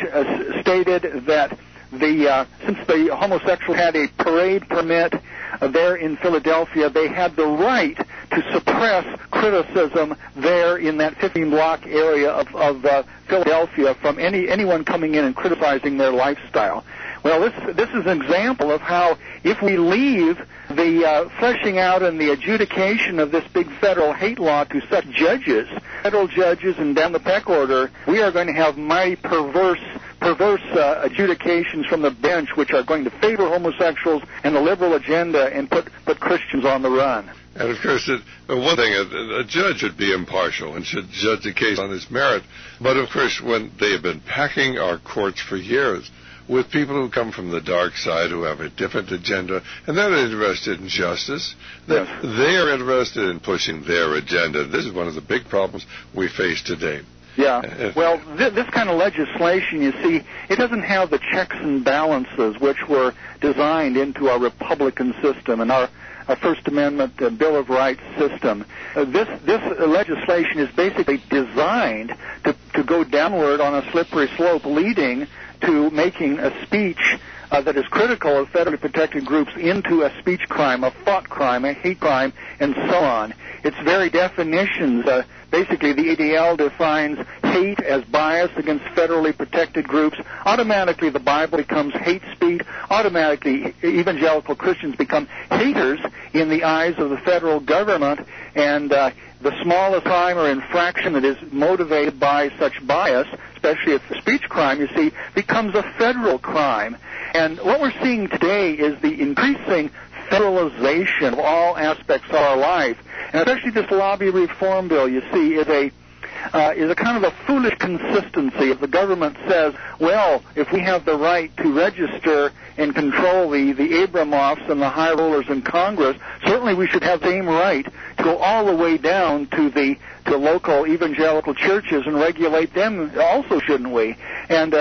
Speaker 4: stated that since the homosexuals had a parade permit there in Philadelphia, they had the right to suppress criticism there in that 15-block area of Philadelphia from anyone coming in and criticizing their lifestyle. Well, this is an example of how if we leave the fleshing out and the adjudication of this big federal hate law to such judges, federal judges and down the peck order, we are going to have mighty perverse adjudications from the bench which are going to favor homosexuals and the liberal agenda and put Christians on the run.
Speaker 3: And, of course, one thing, a judge would be impartial and should judge a case on its merit. But, of course, when they have been packing our courts for years with people who come from the dark side, who have a different agenda, and they're not interested in justice, yes. They are interested in pushing their agenda. This is one of the big problems we face today.
Speaker 4: Yeah. Well, this kind of legislation, you see, it doesn't have the checks and balances which were designed into our Republican system and our First Amendment Bill of Rights system. This legislation is basically designed to go downward on a slippery slope, leading to making a speech that is critical of federally protected groups into a speech crime, a thought crime, a hate crime, and so on. Its very definitions, basically the ADL defines hate as bias against federally protected groups. Automatically the Bible becomes hate speech. Automatically evangelical Christians become haters in the eyes of the federal government, and the smallest crime or infraction that is motivated by such bias, especially if the speech crime, you see, becomes a federal crime. And what we're seeing today is the increasing federalization of all aspects of our life. And especially this lobby reform bill, you see, is a kind of a foolish consistency. If the government says, well, if we have the right to register and control the Abramoffs and the high rollers in Congress, certainly we should have the same right to go all the way down to local evangelical churches and regulate them also, shouldn't we? And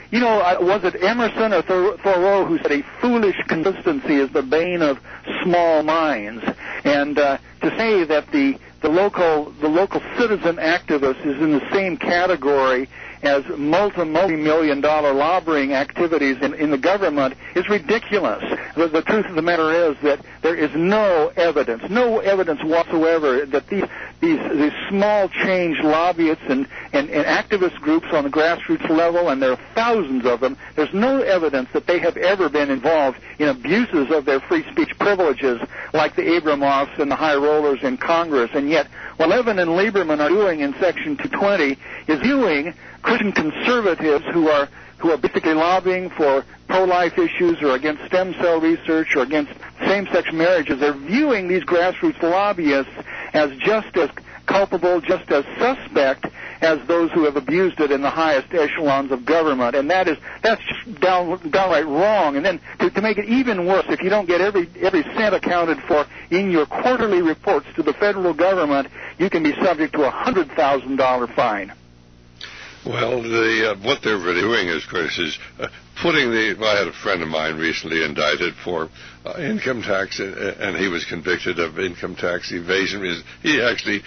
Speaker 4: was it Emerson or Thoreau who said a foolish consistency is the bane of small minds? And to say that the local citizen activist is in the same category as multi-million-dollar lobbying activities in the government is ridiculous. The truth of the matter is that there is no evidence whatsoever that these small change lobbyists and activist groups on the grassroots level, and there are thousands of them, there's no evidence that they have ever been involved in abuses of their free speech privileges like the Abramoffs and the high rollers in Congress. And yet, what Levin and Lieberman are doing in Section 220 is viewing Christian conservatives who are basically lobbying for pro-life issues or against stem cell research or against same-sex marriages. They're viewing these grassroots lobbyists as just as culpable, just as suspect as those who have abused it in the highest echelons of government. And that's just downright wrong. And then to make it even worse, if you don't get every cent accounted for in your quarterly reports to the federal government, you can be subject to a $100,000 fine.
Speaker 3: Well, what they're really doing, of course, is putting I had a friend of mine recently indicted for income tax, and he was convicted of income tax evasion. He actually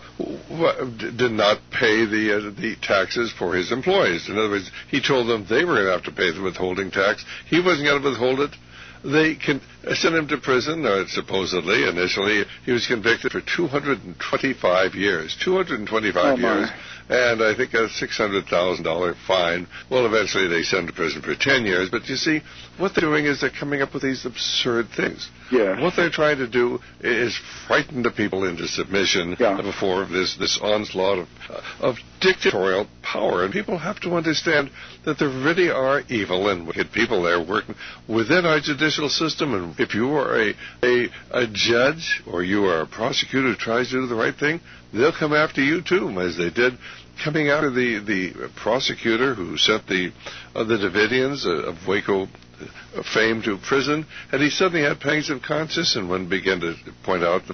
Speaker 3: did not pay the taxes for his employees. In other words, he told them they were going to have to pay the withholding tax. He wasn't going to withhold it. They sent him to prison, supposedly. Initially, he was convicted for 225 years. 225 years. And I think a $600,000 fine. Well, eventually they sent him to prison for 10 years. But you see, what they're doing is they're coming up with these absurd things.
Speaker 4: Yeah.
Speaker 3: What they're trying to do is frighten the people into submission before this onslaught of dictatorial power. And people have to understand that there really are evil and wicked people there working within our judicial system. And if you are a judge or you are a prosecutor who tries to do the right thing, they'll come after you too, as they did coming after the prosecutor who sent the Davidians of Waco, fame to prison, and he suddenly had pangs of conscience and wanted to point out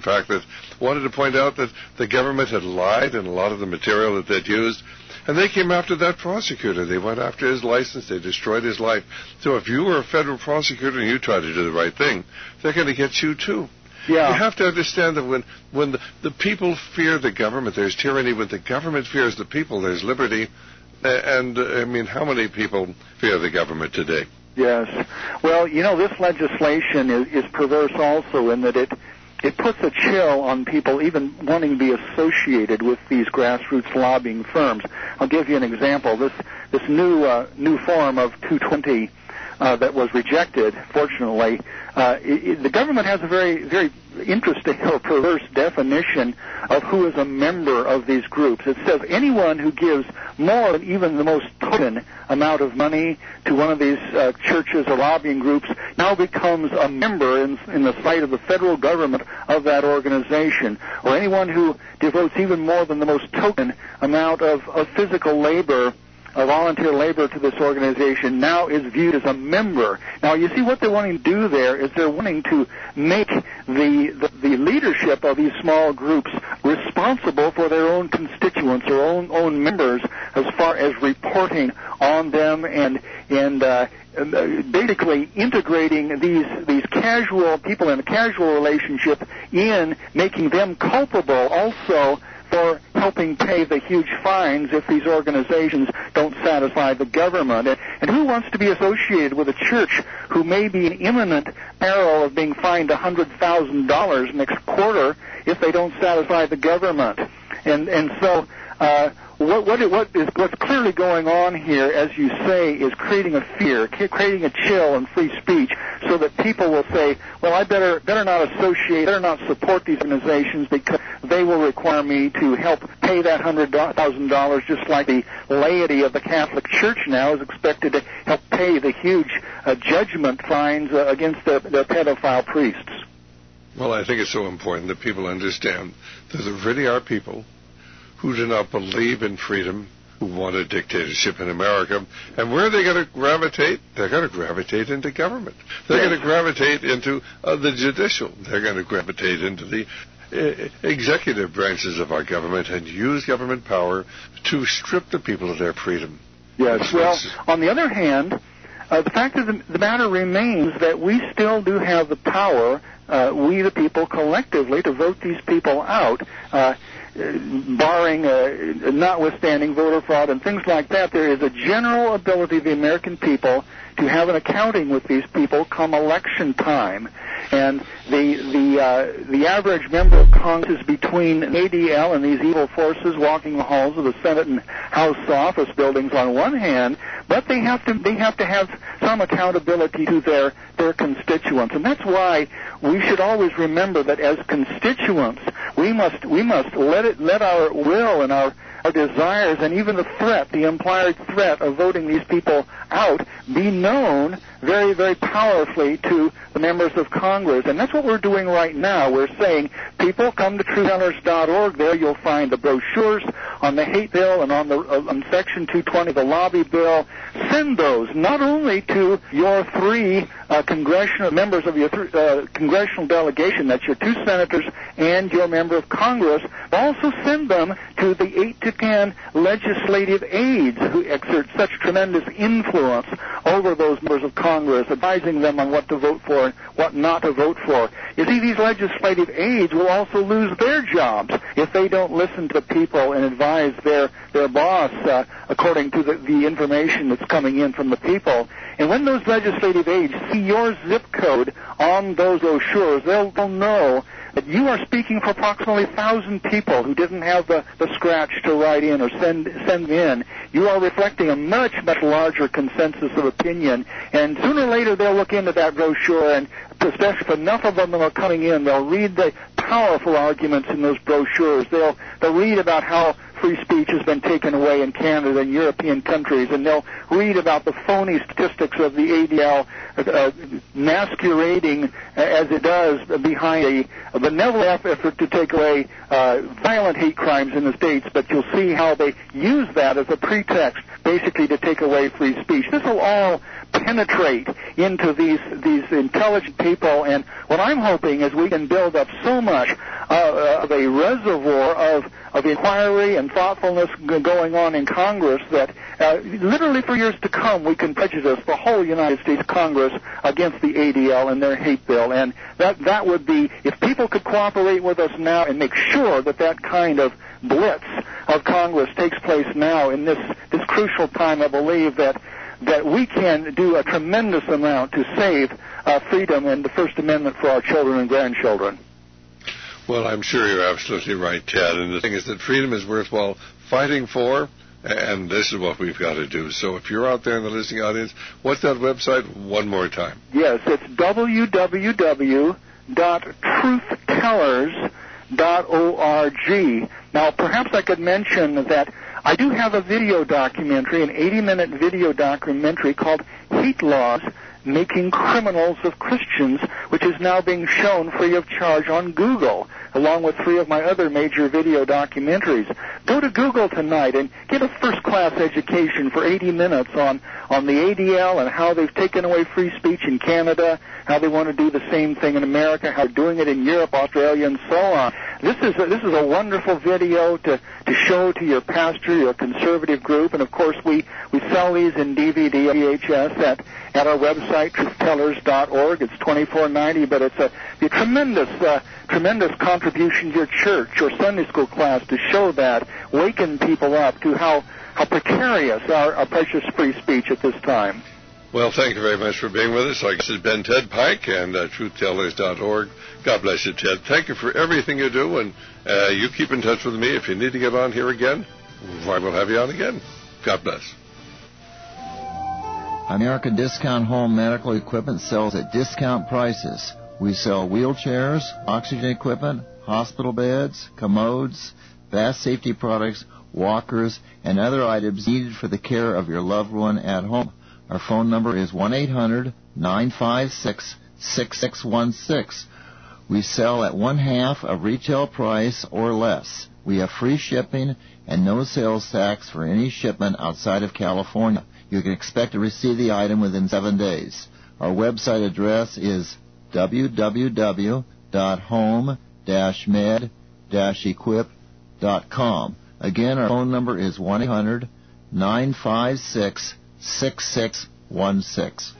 Speaker 3: that the government had lied in a lot of the material that they'd used. And they came after that prosecutor. They went after his license. They destroyed his life. So if you were a federal prosecutor and you tried to do the right thing, they're going to get you too.
Speaker 4: Yeah.
Speaker 3: You have to understand that when the people fear the government, there's tyranny. When the government fears the people, there's liberty. And, I mean, how many people fear the government today?
Speaker 4: Yes. Well, this legislation is perverse also in that it puts a chill on people even wanting to be associated with these grassroots lobbying firms. I'll give you an example. This new form of 220 that was rejected, fortunately, the government has a very, very interesting or perverse definition of who is a member of these groups. It says anyone who gives more than even the most token amount of money to one of these churches or lobbying groups now becomes a member in the sight of the federal government of that organization. Or anyone who devotes even more than the most token amount of physical labor, volunteer labor to this organization now is viewed as a member. Now, you see what they're wanting to do there is they're wanting to make the leadership of these small groups responsible for their own constituents or own members as far as reporting on them and basically integrating these casual people in a casual relationship in making them culpable also for helping pay the huge fines if these organizations don't satisfy the government. And who wants to be associated with a church who may be in imminent peril of being fined $100,000 next quarter if they don't satisfy the government? And so what's clearly going on here, as you say, is creating a fear, creating a chill in free speech, so that people will say, well, I better not associate, better not support these organizations because they will require me to help pay that $100,000, just like the laity of the Catholic Church now is expected to help pay the huge judgment fines against their pedophile priests.
Speaker 3: Well, I think it's so important that people understand that there really are people who do not believe in freedom, who want a dictatorship in America. And where are they going to gravitate? They're going to gravitate into government. They're going to gravitate into the judicial. They're going to gravitate into the executive branches of our government and use government power to strip the people of their freedom.
Speaker 4: Yes, well, on the other hand, the fact of the matter remains that we still do have the power, we the people collectively, to vote these people out. Barring, notwithstanding voter fraud and things like that, there is a general ability of the American people to have an accounting with these people come election time. And the average member of Congress is between ADL and these evil forces walking the halls of the Senate and House office buildings on one hand, but they have to have some accountability to their constituents. And that's why we should always remember that as constituents, we must let our will and our desires and even the implied threat of voting these people out be known very, very powerfully to the members of Congress. And that's what we're doing right now. We're saying, people, come to truthtellers.org. There you'll find the brochures on the hate bill and on Section 220, the lobby bill. Send those not only to your three congressional members of your congressional delegation, that's your 2 senators and your member of Congress, but also send them to the 8 to 10 legislative aides who exert such tremendous influence over those members of Congress, advising them on what to vote for and what not to vote for. You see, these legislative aides will also lose their jobs if they don't listen to the people and advise their boss according to the information that's coming in from the people. And when those legislative aides see your zip code on those brochures, they'll know that you are speaking for approximately 1,000 people who didn't have the scratch to write in or send in. You are reflecting a much, much larger consensus of opinion. And sooner or later they'll look into that brochure, and especially if enough of them are coming in, they'll read the powerful arguments in those brochures. They'll read about how free speech has been taken away in Canada and European countries, and they'll read about the phony statistics of the ADL masquerading as it does behind a benevolent effort to take away violent hate crimes in the States, but you'll see how they use that as a pretext basically to take away free speech. This will all penetrate into these intelligent people, and what I'm hoping is we can build up so much of a reservoir of inquiry and thoughtfulness going on in Congress that literally for years to come we can prejudice the whole United States Congress against the ADL and their hate bill. And that would be, if people could cooperate with us now and make sure that that kind of blitz of Congress takes place now in this crucial time, I believe that we can do a tremendous amount to save freedom and the First Amendment for our children and grandchildren.
Speaker 3: Well, I'm sure you're absolutely right, Ted. And the thing is that freedom is worthwhile fighting for, and this is what we've got to do. So if you're out there in the listening audience, what's that website one more time?
Speaker 4: Yes, it's www.truthtellers.org. Now, perhaps I could mention that I do have a video documentary, an 80-minute video documentary called Hate Laws, Making Criminals of Christians, which is now being shown free of charge on Google, along with 3 of my other major video documentaries. Go to Google tonight and get a first-class education for 80 minutes on the ADL and how they've taken away free speech in Canada, how they want to do the same thing in America, how they're doing it in Europe, Australia, and so on. This is a wonderful video to show to your pastor, your conservative group, and of course we sell these in DVD or VHS at our website, truthtellers.org. It's $24.90, but it's a tremendous contribution to your church or Sunday school class to show that, waken people up to how precarious our precious free speech at this time.
Speaker 3: Well, thank you very much for being with us. This has been Ted Pike and truthtellers.org. God bless you, Ted. Thank you for everything you do, and you keep in touch with me. If you need to get on here again, I will have you on again. God bless.
Speaker 15: American Discount Home Medical Equipment sells at discount prices. We sell wheelchairs, oxygen equipment, hospital beds, commodes, fast safety products, walkers, and other items needed for the care of your loved one at home. Our phone number is 1-800-956-6616. We sell at 1/2 of retail price or less. We have free shipping and no sales tax for any shipment outside of California. You can expect to receive the item within 7 days. Our website address is www.home-med-equip.com. Again, our phone number is 1-800-956-6616.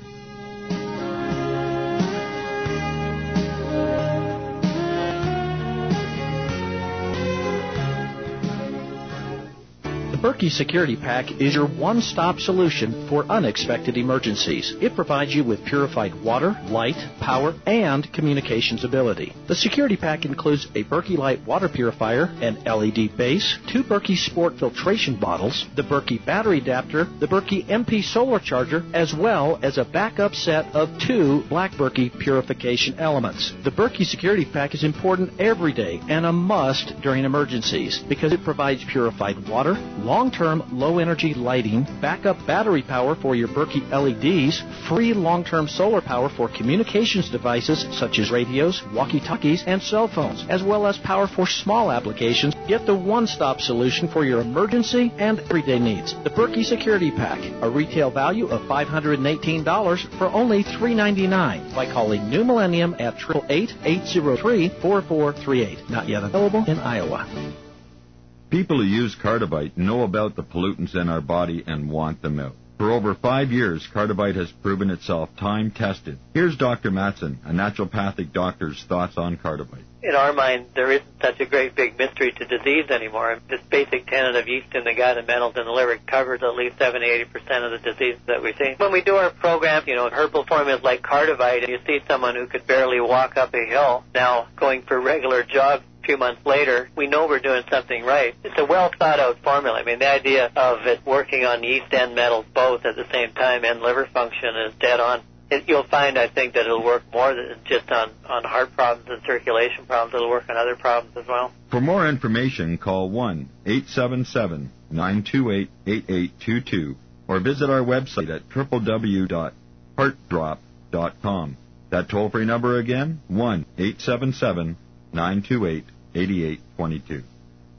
Speaker 6: Berkey Security Pack is your one-stop solution for unexpected emergencies. It provides you with purified water, light, power, and communications ability. The Security Pack includes a Berkey Light water purifier, an LED base, 2 Berkey Sport filtration bottles, the Berkey battery adapter, the Berkey MP solar charger, as well as a backup set of 2 Black Berkey purification elements. The Berkey Security Pack is important every day and a must during emergencies because it provides purified water, long-term low-energy lighting, backup battery power for your Berkey LEDs, free long-term solar power for communications devices such as radios, walkie-talkies, and cell phones, as well as power for small applications. Get the one-stop solution for your emergency and everyday needs. The Berkey Security Pack, a retail value of $518 for only $399 by calling New Millennium at 888-803-4438. Not yet available in Iowa.
Speaker 10: People who use Cardivite know about the pollutants in our body and want them out. For over 5 years, Cardivite has proven itself time-tested. Here's Dr. Matson, a naturopathic doctor's thoughts on Cardivite.
Speaker 16: In our mind, there isn't such a great big mystery to disease anymore. This basic tenet of yeast in the gut and metals in the liver covers at least 70-80% of the diseases that we see. When we do our program, herbal formulas like Cardivite, you see someone who could barely walk up a hill now going for regular jogs. A few months later, we know we're doing something right. It's a well-thought-out formula. I mean, the idea of it working on yeast and metals both at the same time and liver function is dead on. you'll find, I think, that it'll work more than just on heart problems and circulation problems. It'll work on other problems as well.
Speaker 10: For more information, call 1-877-928-8822 or visit our website at www.heartdrop.com. That toll-free number again, 1-877-928-8822.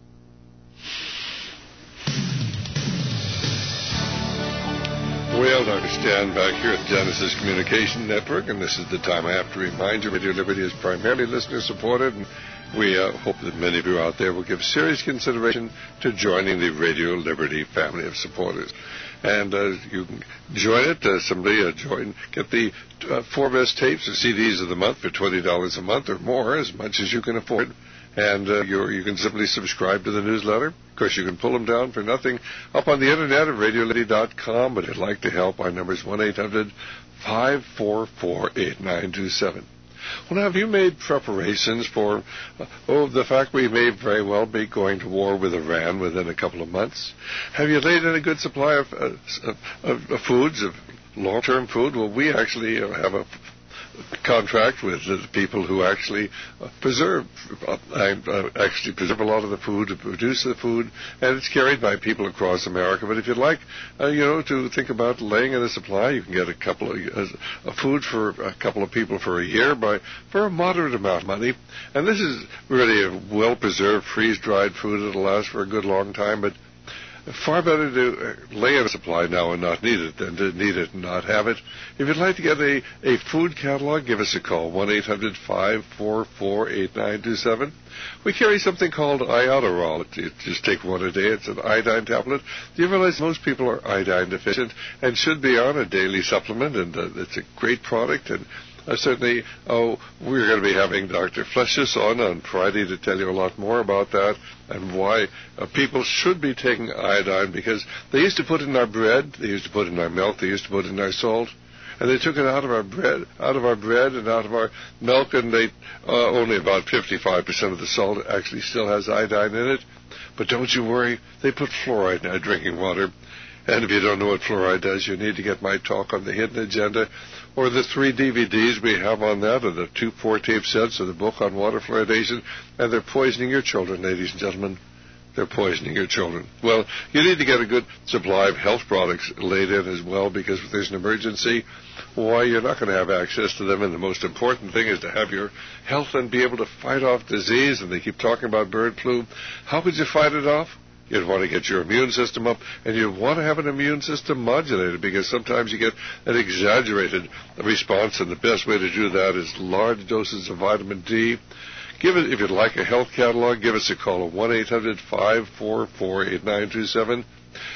Speaker 3: Well, Dr. Stan back here at Genesis Communication Network, and this is the time I have to remind you Radio Liberty is primarily listener-supported, and we hope that many of you out there will give serious consideration to joining the Radio Liberty family of supporters. And you can join it. Get the 4 best tapes or CDs of the month for $20 a month or more, as much as you can afford. And you can simply subscribe to the newsletter. Of course, you can pull them down for nothing up on the internet at radioliberty.com. But if you'd like to help, our number is 1-800-544-8927. Well, now, have you made preparations for the fact we may very well be going to war with Iran within a couple of months? Have you laid in a good supply of foods, of long-term food? Well, we actually have a contract with the people who actually preserve a lot of the food, to produce the food, and it's carried by people across America. But if you'd like, to think about laying in a supply, you can get a couple of food for a couple of people for a year for a moderate amount of money. And this is really a well-preserved, freeze-dried food that'll last for a good long time, but far better to lay in a supply now and not need it than to need it and not have it. If you'd like to get a food catalog, give us a call, 1-800-544-8927. We carry something called Iodoral. You just take one a day. It's an iodine tablet. Do you realize most people are iodine deficient and should be on a daily supplement? And it's a great product. And certainly, we're going to be having Dr. Fleshes on Friday to tell you a lot more about that and why people should be taking iodine, because they used to put it in our bread, they used to put it in our milk, they used to put it in our salt, and they took it out of our bread and out of our milk, and they only about 55% of the salt actually still has iodine in it. But don't you worry, they put fluoride in our drinking water. And if you don't know what fluoride does, you need to get my talk on the hidden agenda, or the 3 DVDs we have on that, or the 2 4-tape sets, or the book on water fluoridation. And they're poisoning your children, ladies and gentlemen. They're poisoning your children. Well, you need to get a good supply of health products laid in as well, because if there's an emergency, why, you're not going to have access to them. And the most important thing is to have your health and be able to fight off disease. And they keep talking about bird flu. How could you fight it off? You'd want to get your immune system up, and you'd want to have an immune system modulated, because sometimes you get an exaggerated response, and the best way to do that is large doses of vitamin D. If you'd like a health catalog, give us a call at 1-800-544-8927,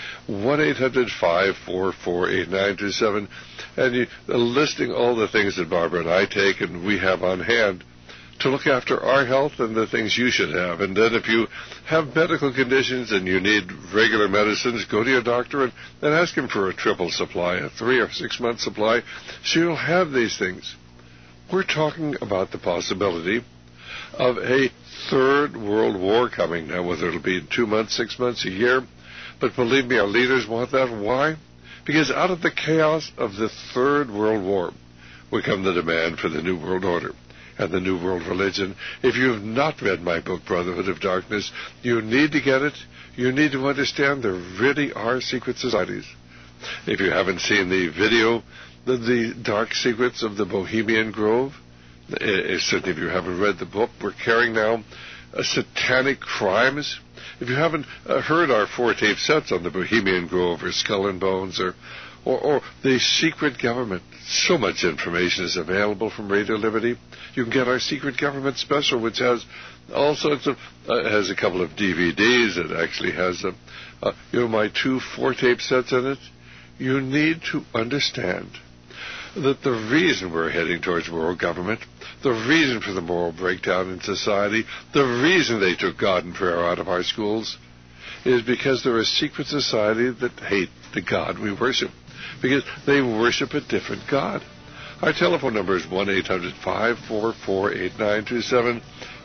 Speaker 3: 1-800-544-8927, and listing all the things that Barbara and I take and we have on hand to look after our health and the things you should have. And then if you have medical conditions and you need regular medicines, go to your doctor and ask him for a triple supply, a 3 or 6 month supply, so you'll have these things. We're talking about the possibility of a third world war coming now, whether it'll be in 2 months, 6 months, a year. But believe me, our leaders want that. Why? Because out of the chaos of the third world war will come the demand for the New World Order and the New World Religion. If you have not read my book, Brotherhood of Darkness, you need to get it. You need to understand there really are secret societies. If you haven't seen the video, the Dark Secrets of the Bohemian Grove, certainly if you haven't read the book, we're carrying now satanic crimes. If you haven't heard our 4-tape sets on the Bohemian Grove or Skull and Bones or the secret government, so much information is available from Radio Liberty. You can get our secret government special, which has all sorts of, has a couple of DVDs. It actually has, my 2 4-tape sets in it. You need to understand that the reason we're heading towards world government, the reason for the moral breakdown in society, the reason they took God and prayer out of our schools, is because they're a secret society that hate the God we worship, because they worship a different God. Our telephone number is 1-800-544-8927,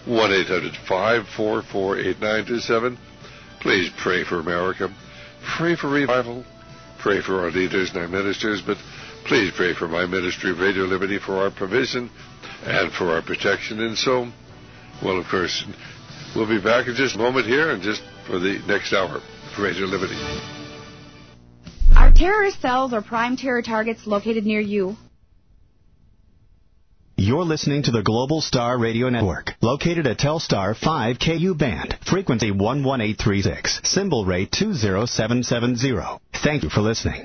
Speaker 3: 1-800-544-8927. Please pray for America. Pray for revival. Pray for our leaders and our ministers, but Please pray for my ministry of Radio Liberty, for our provision and for our protection. And so, well, of course, we'll be back in just a moment here and just for the next hour for Radio Liberty.
Speaker 17: Are terrorist cells or prime terror targets located near you?
Speaker 18: You're listening to the Global Star Radio Network, located at Telstar 5 KU band, frequency 11836, symbol rate 20770. Thank you for listening.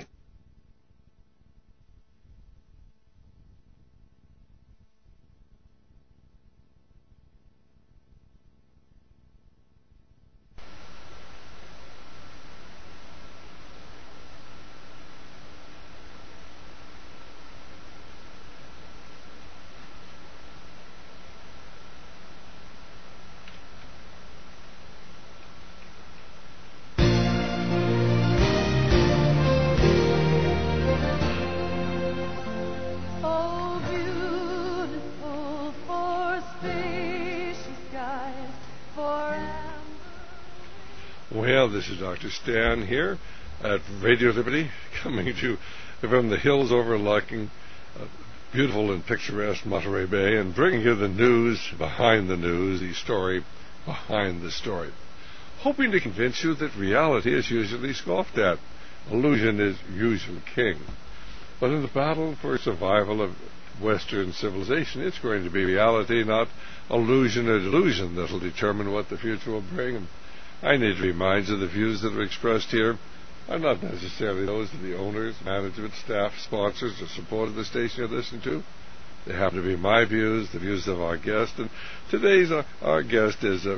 Speaker 3: Well, this is Dr. Stan here at Radio Liberty, coming to you from the hills overlooking beautiful and picturesque Monterey Bay, and bringing you the news behind the news, the story behind the story. Hoping to convince you that reality is usually scoffed at. Illusion is usually king. But in the battle for survival of Western civilization, it's going to be reality, not illusion or delusion, that will determine what the future will bring. And I need to remind you the views that are expressed here are not necessarily those of the owners, management, staff, sponsors, or support of the station you're listening to. They happen to be my views, the views of our guest. And today's our guest is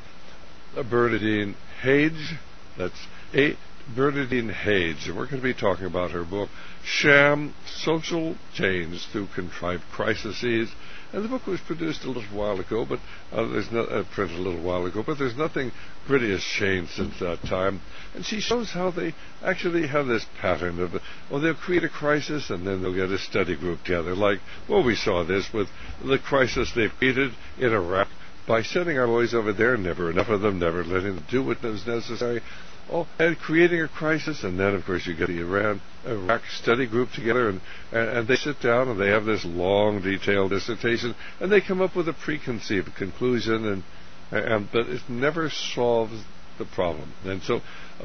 Speaker 3: Bernadine Hage. That's Bernadine Hage. And we're going to be talking about her book, Sham Social Change Through Contrived Crises. And the book was produced a little while ago, but printed a little while ago, but there's nothing really has changed since that time. And she shows how they actually have this pattern of, they'll create a crisis and then they'll get a study group together. Like, we saw this with the crisis they've created in Iraq by sending our boys over there, never enough of them, never letting them do what was necessary. And creating a crisis, and then, of course, you get the Iraq study group together, and they sit down and they have this long, detailed dissertation, and they come up with a preconceived conclusion, but it never solves the problem. And so,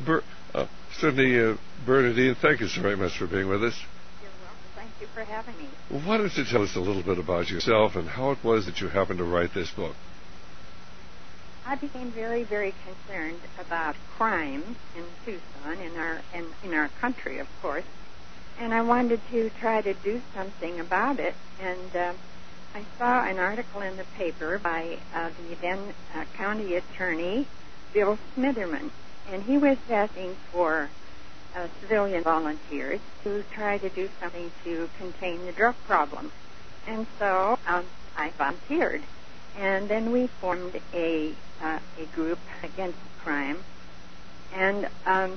Speaker 3: certainly, Bernadine, thank you so very much for being with us.
Speaker 19: You're welcome. Thank you for having me.
Speaker 3: Why don't you tell us a little bit about yourself and how it was that you happened to write this book?
Speaker 19: I became very, very concerned about crime in Tucson, in our country, of course, and I wanted to try to do something about it. And I saw an article in the paper by the then county attorney, Bill Smitherman, and he was asking for civilian volunteers to try to do something to contain the drug problem. And so I volunteered. And then we formed a group against crime, and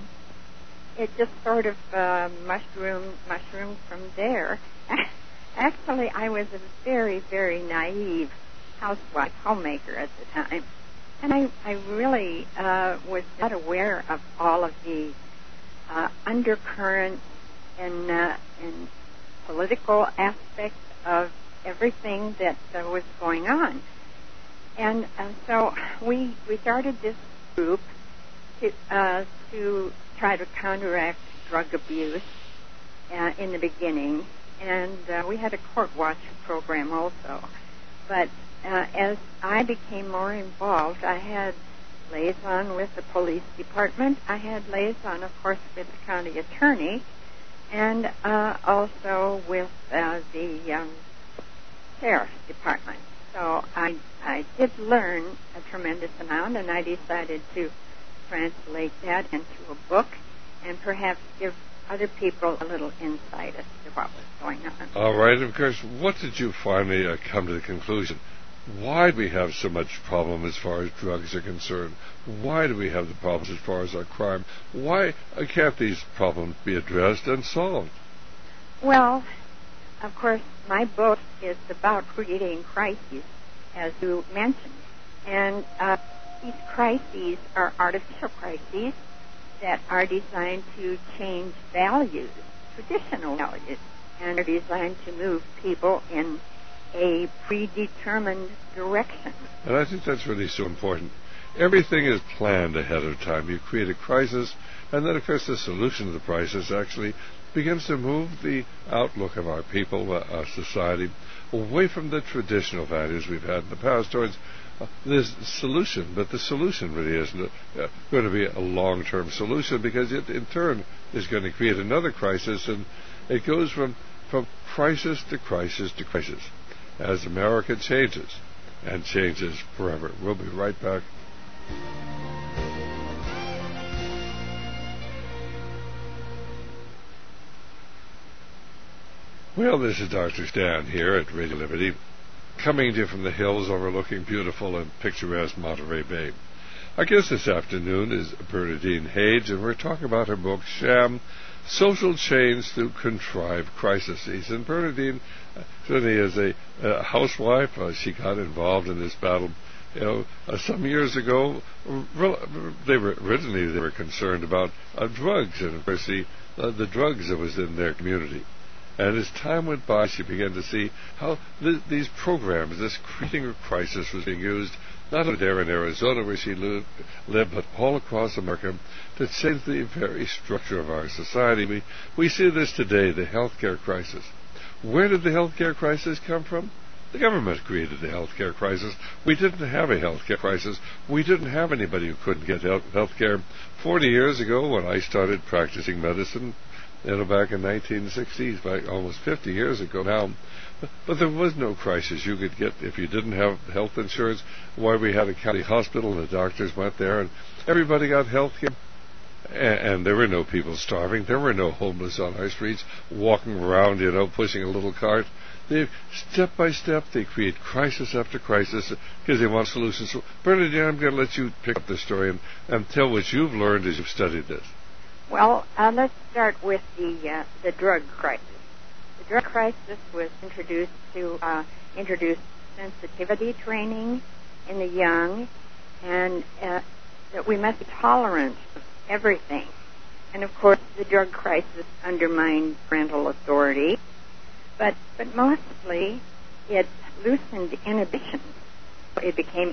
Speaker 19: it just sort of mushroomed from there. Actually, I was a very, very naive housewife, homemaker at the time, and I really was not aware of all of the undercurrents and political aspects of everything that was going on. And so we started this group to try to counteract drug abuse in the beginning, and we had a court watch program also. But as I became more involved, I had liaison with the police department. I had liaison, of course, with the county attorney, and also with the sheriff's department. So I did learn a tremendous amount, and I decided to translate that into a book and perhaps give other people a little insight as to what was going on.
Speaker 3: All right. Of course, what did you finally come to the conclusion? Why do we have so much problem as far as drugs are concerned? Why do we have the problems as far as our crime? Why can't these problems be addressed and solved?
Speaker 19: Well, of course, my book is about creating crises, as you mentioned. And these crises are artificial crises that are designed to change values, traditional values. and are designed to move people in a predetermined direction.
Speaker 3: And I think that's really so important. Everything is planned ahead of time. You create a crisis, and then, of course, the solution to the crisis actually begins to move the outlook of our people, our society, away from the traditional values we've had in the past towards this solution. But the solution really isn't going to be a long-term solution, because it, in turn, is going to create another crisis, and it goes from crisis to crisis to crisis as America changes, and changes forever. We'll be right back. Well, this is Dr. Stan here at Radio Liberty, coming to you from the hills overlooking beautiful and picturesque Monterey Bay. Our guest this afternoon is Bernadine Hage, and we're talking about her book, Sham, Social Change Through Contrived Crises. And Bernadine, certainly as a housewife, she got involved in this battle. Some years ago, they were concerned about drugs, and of course the drugs that was in their community. And as time went by, she began to see how these programs, this creating a crisis, was being used not only there in Arizona where she lived, but all across America to change the very structure of our society. We see this today, the healthcare crisis. Where did the healthcare crisis come from? The government created the healthcare crisis. We didn't have a healthcare crisis. We didn't have anybody who couldn't get healthcare. 40 years ago, when I started practicing medicine, back in 1960s, back almost 50 years ago now. But there was no crisis you could get if you didn't have health insurance. Why, we had a county hospital, and the doctors went there, and everybody got health care. And there were no people starving. There were no homeless on our streets walking around, pushing a little cart. Step by step, they create crisis after crisis because they want solutions. So, Bernadine, I'm going to let you pick up the story and tell what you've learned as you've studied this.
Speaker 19: Well, let's start with the drug crisis. The drug crisis was introduced to introduce sensitivity training in the young, and that we must be tolerant of everything. And of course, the drug crisis undermined parental authority, but mostly it loosened inhibitions. It became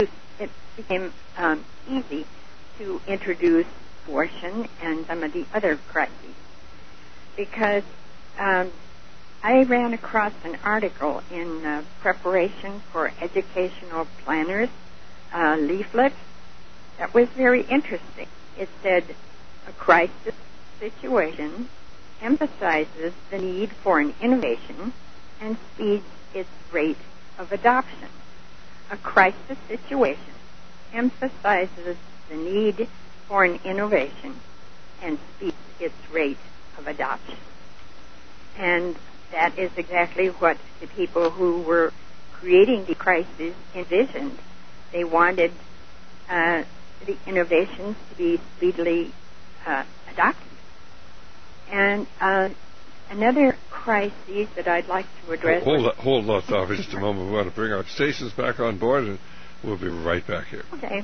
Speaker 19: easy to introduce abortion and some of the other crises, because I ran across an article in preparation for educational planners leaflet that was very interesting. It said, a crisis situation emphasizes the need for an innovation and speeds its rate of adoption. A crisis situation emphasizes the need for an innovation and speeds its rate of adoption. And that is exactly what the people who were creating the crisis envisioned. They wanted the innovations to be speedily adopted. And another crisis that I'd like to address...
Speaker 3: Hold on, for just a moment. We want to bring our stations back on board, and we'll be right back here.
Speaker 19: Okay.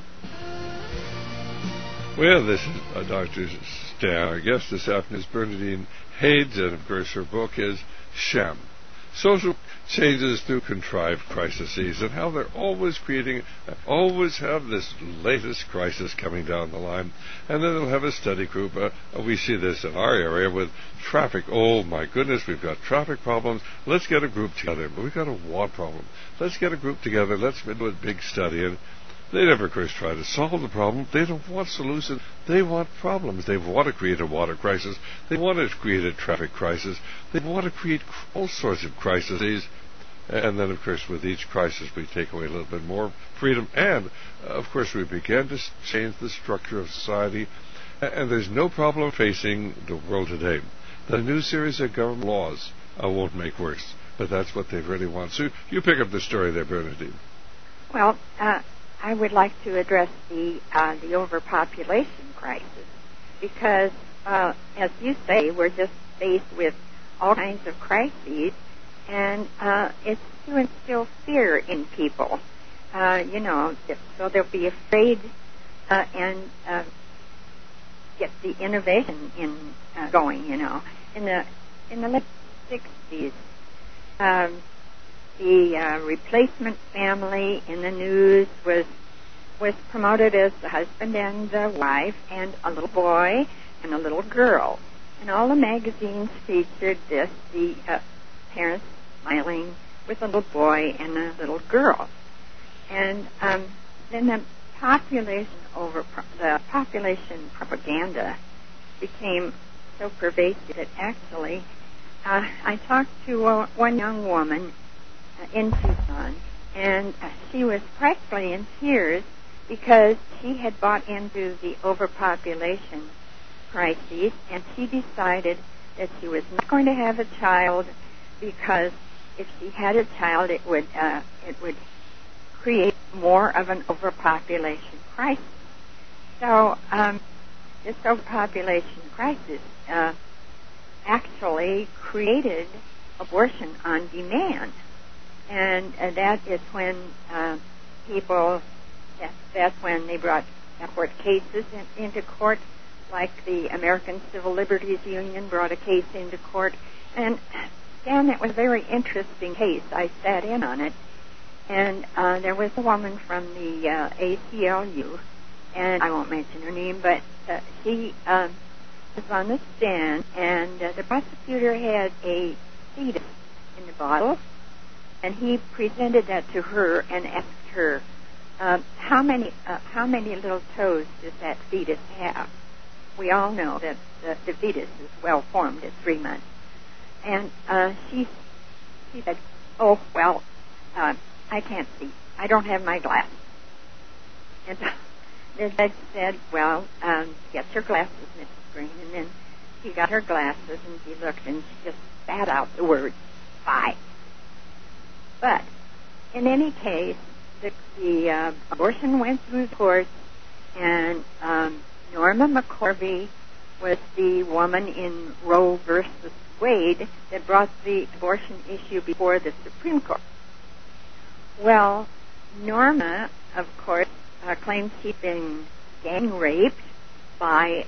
Speaker 3: Well, this is Dr. Stan. Our guest this afternoon is Bernadine Hage, and of course her book is Sham, Social Changes Through Contrived Crises, and how they're always always have this latest crisis coming down the line, and then they'll have a study group. We see this in our area with traffic. Oh my goodness, we've got traffic problems. Let's get a group together. But we've got a water problem. Let's get a group together. Let's do a big study. And they never, of course, try to solve the problem. They don't want solutions. They want problems. They want to create a water crisis. They want to create a traffic crisis. They want to create all sorts of crises. And then, of course, with each crisis, we take away a little bit more freedom. And, of course, we begin to change the structure of society. And there's no problem facing the world today. The new series of government laws won't make worse. But that's what they really want. So you pick up the story there, Bernadine.
Speaker 19: Well, I would like to address the overpopulation crisis, because, as you say, we're just faced with all kinds of crises, and it's to instill fear in people, so they'll be afraid and get the innovation going. In the late 60s. The replacement family in the news was promoted as the husband and the wife and a little boy and a little girl. And all the magazines featured this, the parents smiling with a little boy and a little girl. And then the population propaganda became so pervasive that actually I talked to one young woman in Tucson, and she was practically in tears because she had bought into the overpopulation crisis, and she decided that she was not going to have a child because if she had a child, it would create more of an overpopulation crisis. So this overpopulation crisis actually created abortion on demand. And that is when that's when they brought court cases into court, like the American Civil Liberties Union brought a case into court. And Stan, that was a very interesting case. I sat in on it. And there was a woman from the ACLU, and I won't mention her name, but she was on the stand, and the prosecutor had a fetus in the bottle, and he presented that to her and asked her, how many little toes does that fetus have? We all know that the fetus is well formed at 3 months. And she said, oh, well, I can't see. I don't have my glasses. And the judge said, well, get your glasses, Mrs. Green. And then she got her glasses, and she looked, and she just spat out the word 5. But in any case, the abortion went through the courts, and Norma McCorvey was the woman in Roe versus Wade that brought the abortion issue before the Supreme Court. Well, Norma, of course, claimed she'd been gang raped by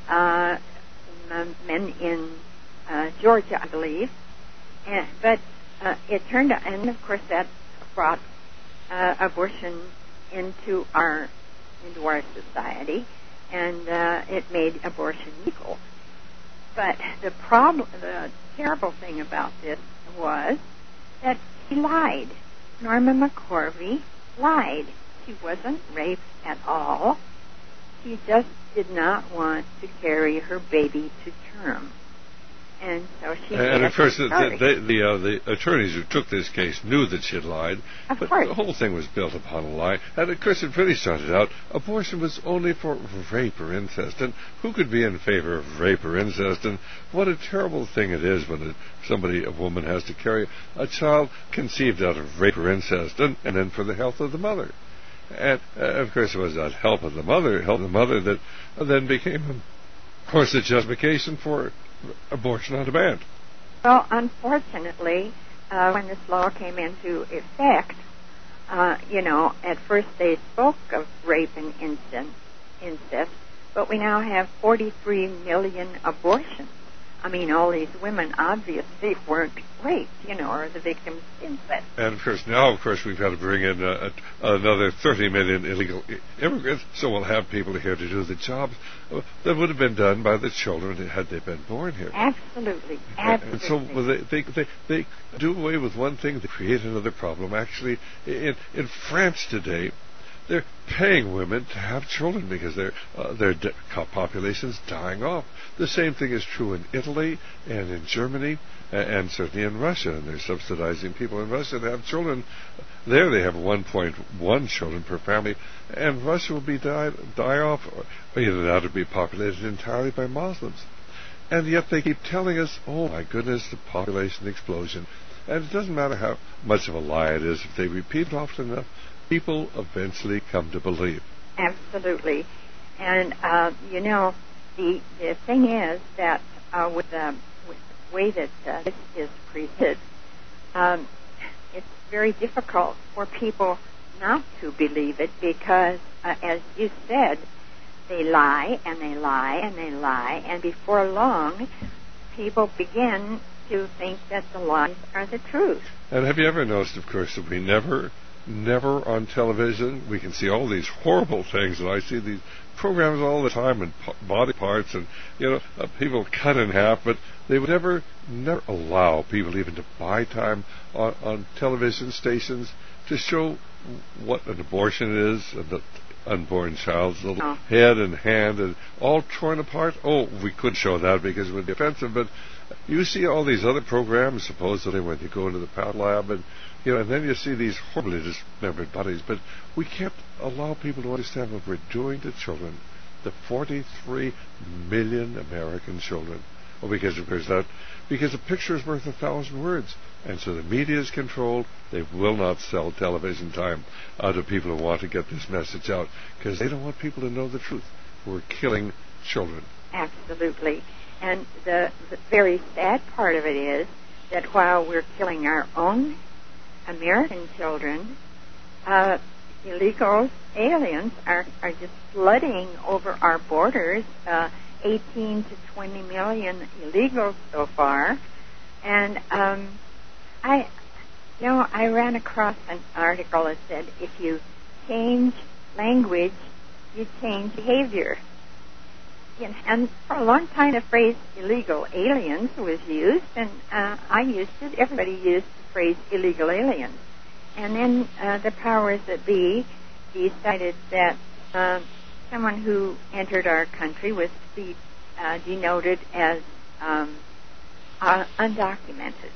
Speaker 19: men in Georgia, I believe. But it turned out, and of course that brought abortion into our society, and it made abortion legal. But the terrible thing about this was that she lied. Norma McCorvey lied. She wasn't raped at all. She just did not want to carry her baby to term. And so she...
Speaker 3: And of course, the attorneys who took this case knew that she had lied. But the whole thing was built upon a lie. And of course, it really started out, abortion was only for rape or incest. And who could be in favor of rape or incest? And what a terrible thing it is when a woman has to carry a child conceived out of rape or incest, and then for the health of the mother. And of course, it was that help of the mother that then became, of course, the justification for abortion on demand.
Speaker 19: Well, unfortunately, when this law came into effect, at first they spoke of rape and incest, but we now have 43 million abortions. I mean, all these women obviously weren't raped, or the victims of incest.
Speaker 3: And of course, we've got to bring in another 30 million illegal immigrants, so we'll have people here to do the jobs that would have been done by the children had they been born here.
Speaker 19: Absolutely.
Speaker 3: And so they do away with one thing, they create another problem. Actually, in France today, they're paying women to have children because their population's dying off. The same thing is true in Italy and in Germany and certainly in Russia. And they're subsidizing people in Russia to have children. There they have 1.1 children per family. And Russia will die off, or either that or be populated entirely by Muslims. And yet they keep telling us, oh my goodness, the population explosion. And it doesn't matter how much of a lie it is. If they repeat it often enough, people eventually come to believe.
Speaker 19: Absolutely. And, the thing is that with the way that this is presented, it's very difficult for people not to believe it because, as you said, they lie and they lie and they lie, and before long, people begin to think that the lies are the truth.
Speaker 3: And have you ever noticed, of course, that we never on television, we can see all these horrible things, and I see these programs all the time, and body parts, and, people cut in half, but they would never allow people even to buy time on television stations to show what an abortion is, and the unborn child's little head and hand, and all torn apart. Oh, we could show that because it would be offensive, but you see all these other programs, supposedly, when you go into the Pat Lab, and then you see these horribly dismembered bodies. But we can't allow people to understand what we're doing to children, the 43 million American children. Well, because a picture is worth 1,000 words, and so the media is controlled. They will not sell television time to people who want to get this message out, because they don't want people to know the truth. We're killing children.
Speaker 19: Absolutely. And the very sad part of it is that while we're killing our own American children, illegal aliens are just flooding over our borders, 18 to 20 million illegals so far. And I ran across an article that said if you change language, you change behavior. And for a long time, the phrase illegal aliens was used, and I used it. Everybody used the phrase illegal aliens. And then the powers that be decided that someone who entered our country was to be denoted as undocumented.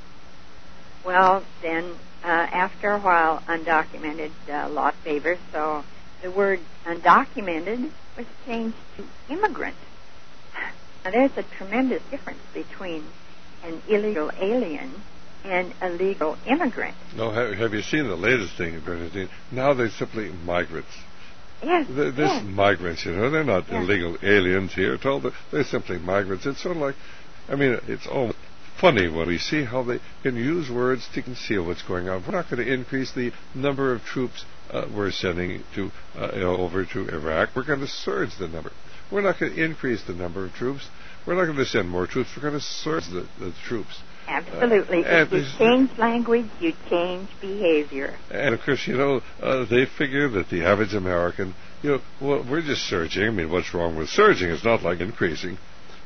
Speaker 19: Well, then after a while, undocumented lost favor, so the word undocumented was changed to immigrant. Now, there's a tremendous difference between an illegal alien and a legal immigrant.
Speaker 3: No, have you seen the latest thing, Bernadine? Now they're simply migrants.
Speaker 19: Yes.
Speaker 3: They're migrants, they're not illegal aliens here at all. They're simply migrants. It's sort of like, it's almost funny when we see how they can use words to conceal what's going on. We're not going to increase the number of troops we're sending to over to Iraq. We're going to surge the number. We're not going to increase the number of troops. We're not going to send more troops. We're going to surge the troops.
Speaker 19: Absolutely. If you change language, you change behavior.
Speaker 3: And of course, they figure that the average American, we're just surging. What's wrong with surging? It's not like increasing.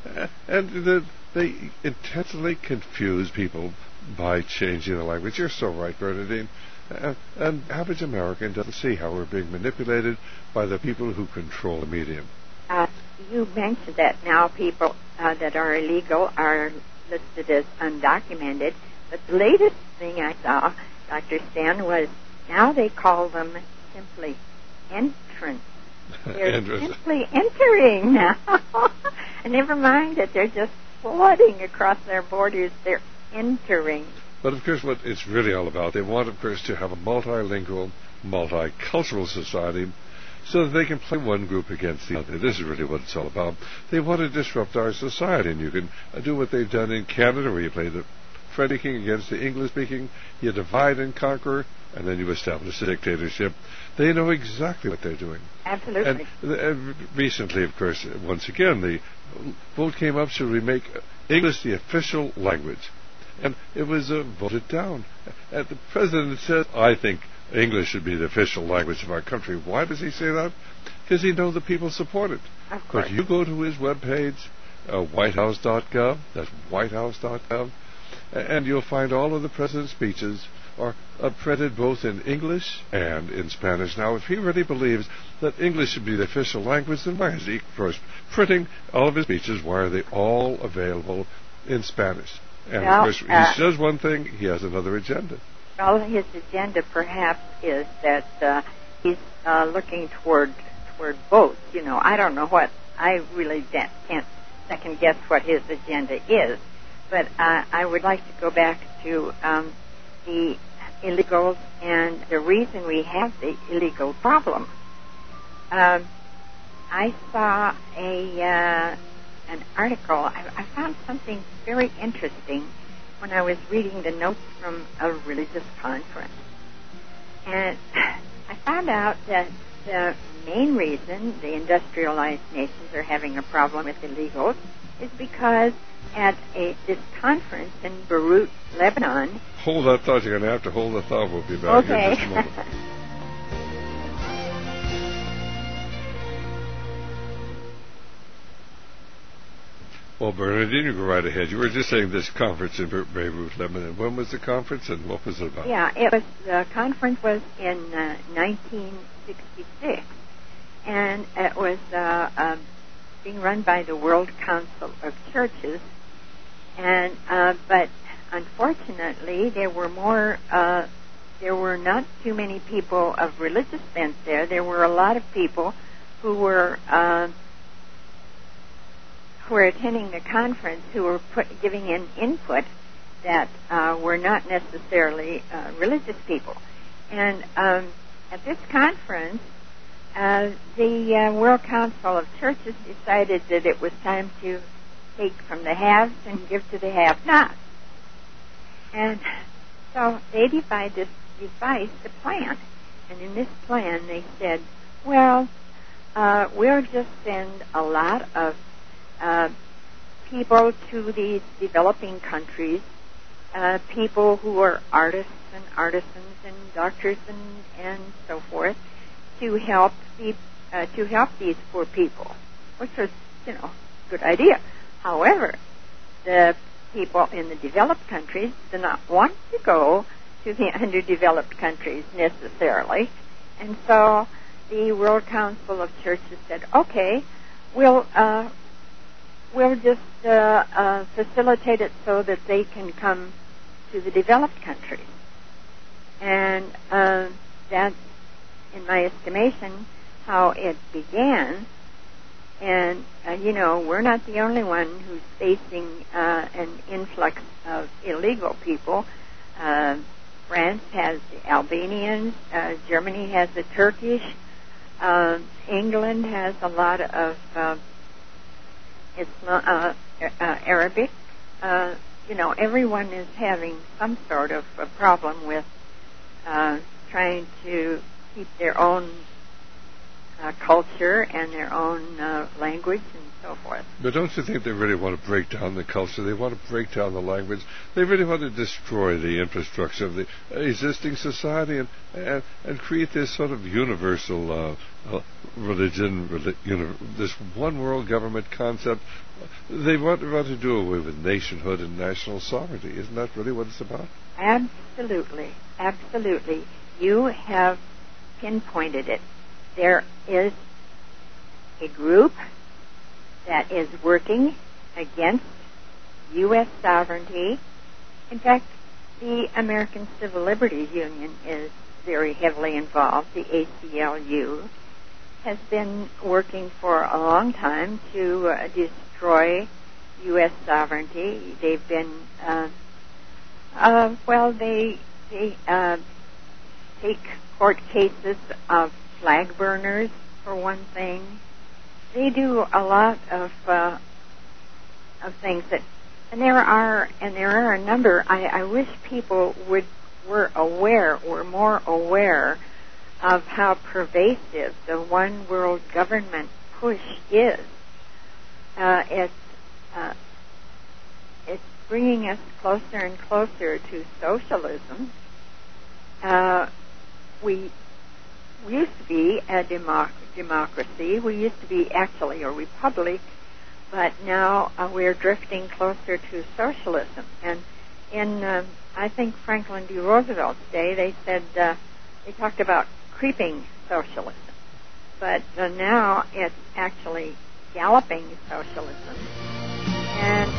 Speaker 3: And they intentionally confuse people by changing the language. You're so right, Bernadine. And average American doesn't see how we're being manipulated by the people who control the medium.
Speaker 19: You mentioned that now people that are illegal are listed as undocumented, but the latest thing I saw, Dr. Stan, was now they call them simply entrants. They're simply entering now. And never mind that they're just flooding across their borders, they're entering.
Speaker 3: But of course what it's really all about, they want, of course, to have a multilingual, multicultural society so that they can play one group against the other. This is really what it's all about. They want to disrupt our society, and you can do what they've done in Canada, where you play the French-speaking against the English-speaking, you divide and conquer, and then you establish a dictatorship. They know exactly what they're doing.
Speaker 19: Absolutely.
Speaker 3: And recently, of course, once again, the vote came up, should we make English the official language? And it was voted down. And the president said, I think English should be the official language of our country. Why does he say that? Because he knows the people support it.
Speaker 19: Of course.
Speaker 3: But you go to his webpage, whitehouse.gov, that's whitehouse.gov, and you'll find all of the president's speeches are printed both in English and in Spanish. Now, if he really believes that English should be the official language, then why is he, of course, printing all of his speeches? Why are they all available in Spanish? And, of course, he says one thing, he has another agenda.
Speaker 19: Well, his agenda perhaps is that he's looking toward votes. I don't know what, I really can't second guess what his agenda is. But I would like to go back to the illegals and the reason we have the illegal problem. I saw an article. I found something very interesting when I was reading the notes from a religious conference. And I found out that the main reason the industrialized nations are having a problem with illegals is because at this conference in Beirut, Lebanon.
Speaker 3: Hold that thought. You're going to have to hold the thought. We'll be back here in just a moment. Well, Bernadine, you go right ahead. You were just saying this conference in Beirut, Lebanon. When was the conference and what was it about?
Speaker 19: Yeah, the conference was in 1966, and it was being run by the World Council of Churches. And but unfortunately, there were not too many people of religious bent there. There were a lot of people who were attending the conference who were giving in input that were not necessarily religious people. And at this conference, the World Council of Churches decided that it was time to take from the haves and give to the have-nots. And so they devised a plan. And in this plan, they said, well, we'll just send a lot of people to these developing countries, people who are artists and artisans and doctors and so forth, to help these poor people, which was, a good idea. However, the people in the developed countries do not want to go to the underdeveloped countries necessarily, and so the World Council of Churches said, okay, we'll just facilitate it so that they can come to the developed countries. And that's, in my estimation, how it began. And, we're not the only one who's facing an influx of illegal people. France has the Albanians. Germany has the Turkish. England has a lot of Arabic. Everyone is having some sort of a problem with trying to keep their own culture and their own language and so forth.
Speaker 3: But don't you think they really want to break down the culture? They want to break down the language. They really want to destroy the infrastructure of the existing society and create this sort of universal religion, this one world government concept. They want to do away with nationhood and national sovereignty. Isn't that really what it's about?
Speaker 19: Absolutely. Absolutely. You have pinpointed it. There is a group that is working against U.S. sovereignty. In fact, the American Civil Liberties Union is very heavily involved. The ACLU has been working for a long time to destroy U.S. sovereignty. They've been, they take court cases of flag burners, for one thing. They do a lot of things that, and there are a number. I wish people were more aware of how pervasive the one world government push is. It's bringing us closer and closer to socialism. We used to be a democracy. We used to be actually a republic, but now we're drifting closer to socialism. And in, I think, Franklin D. Roosevelt's day, they said, they talked about creeping socialism. But now it's actually galloping socialism. And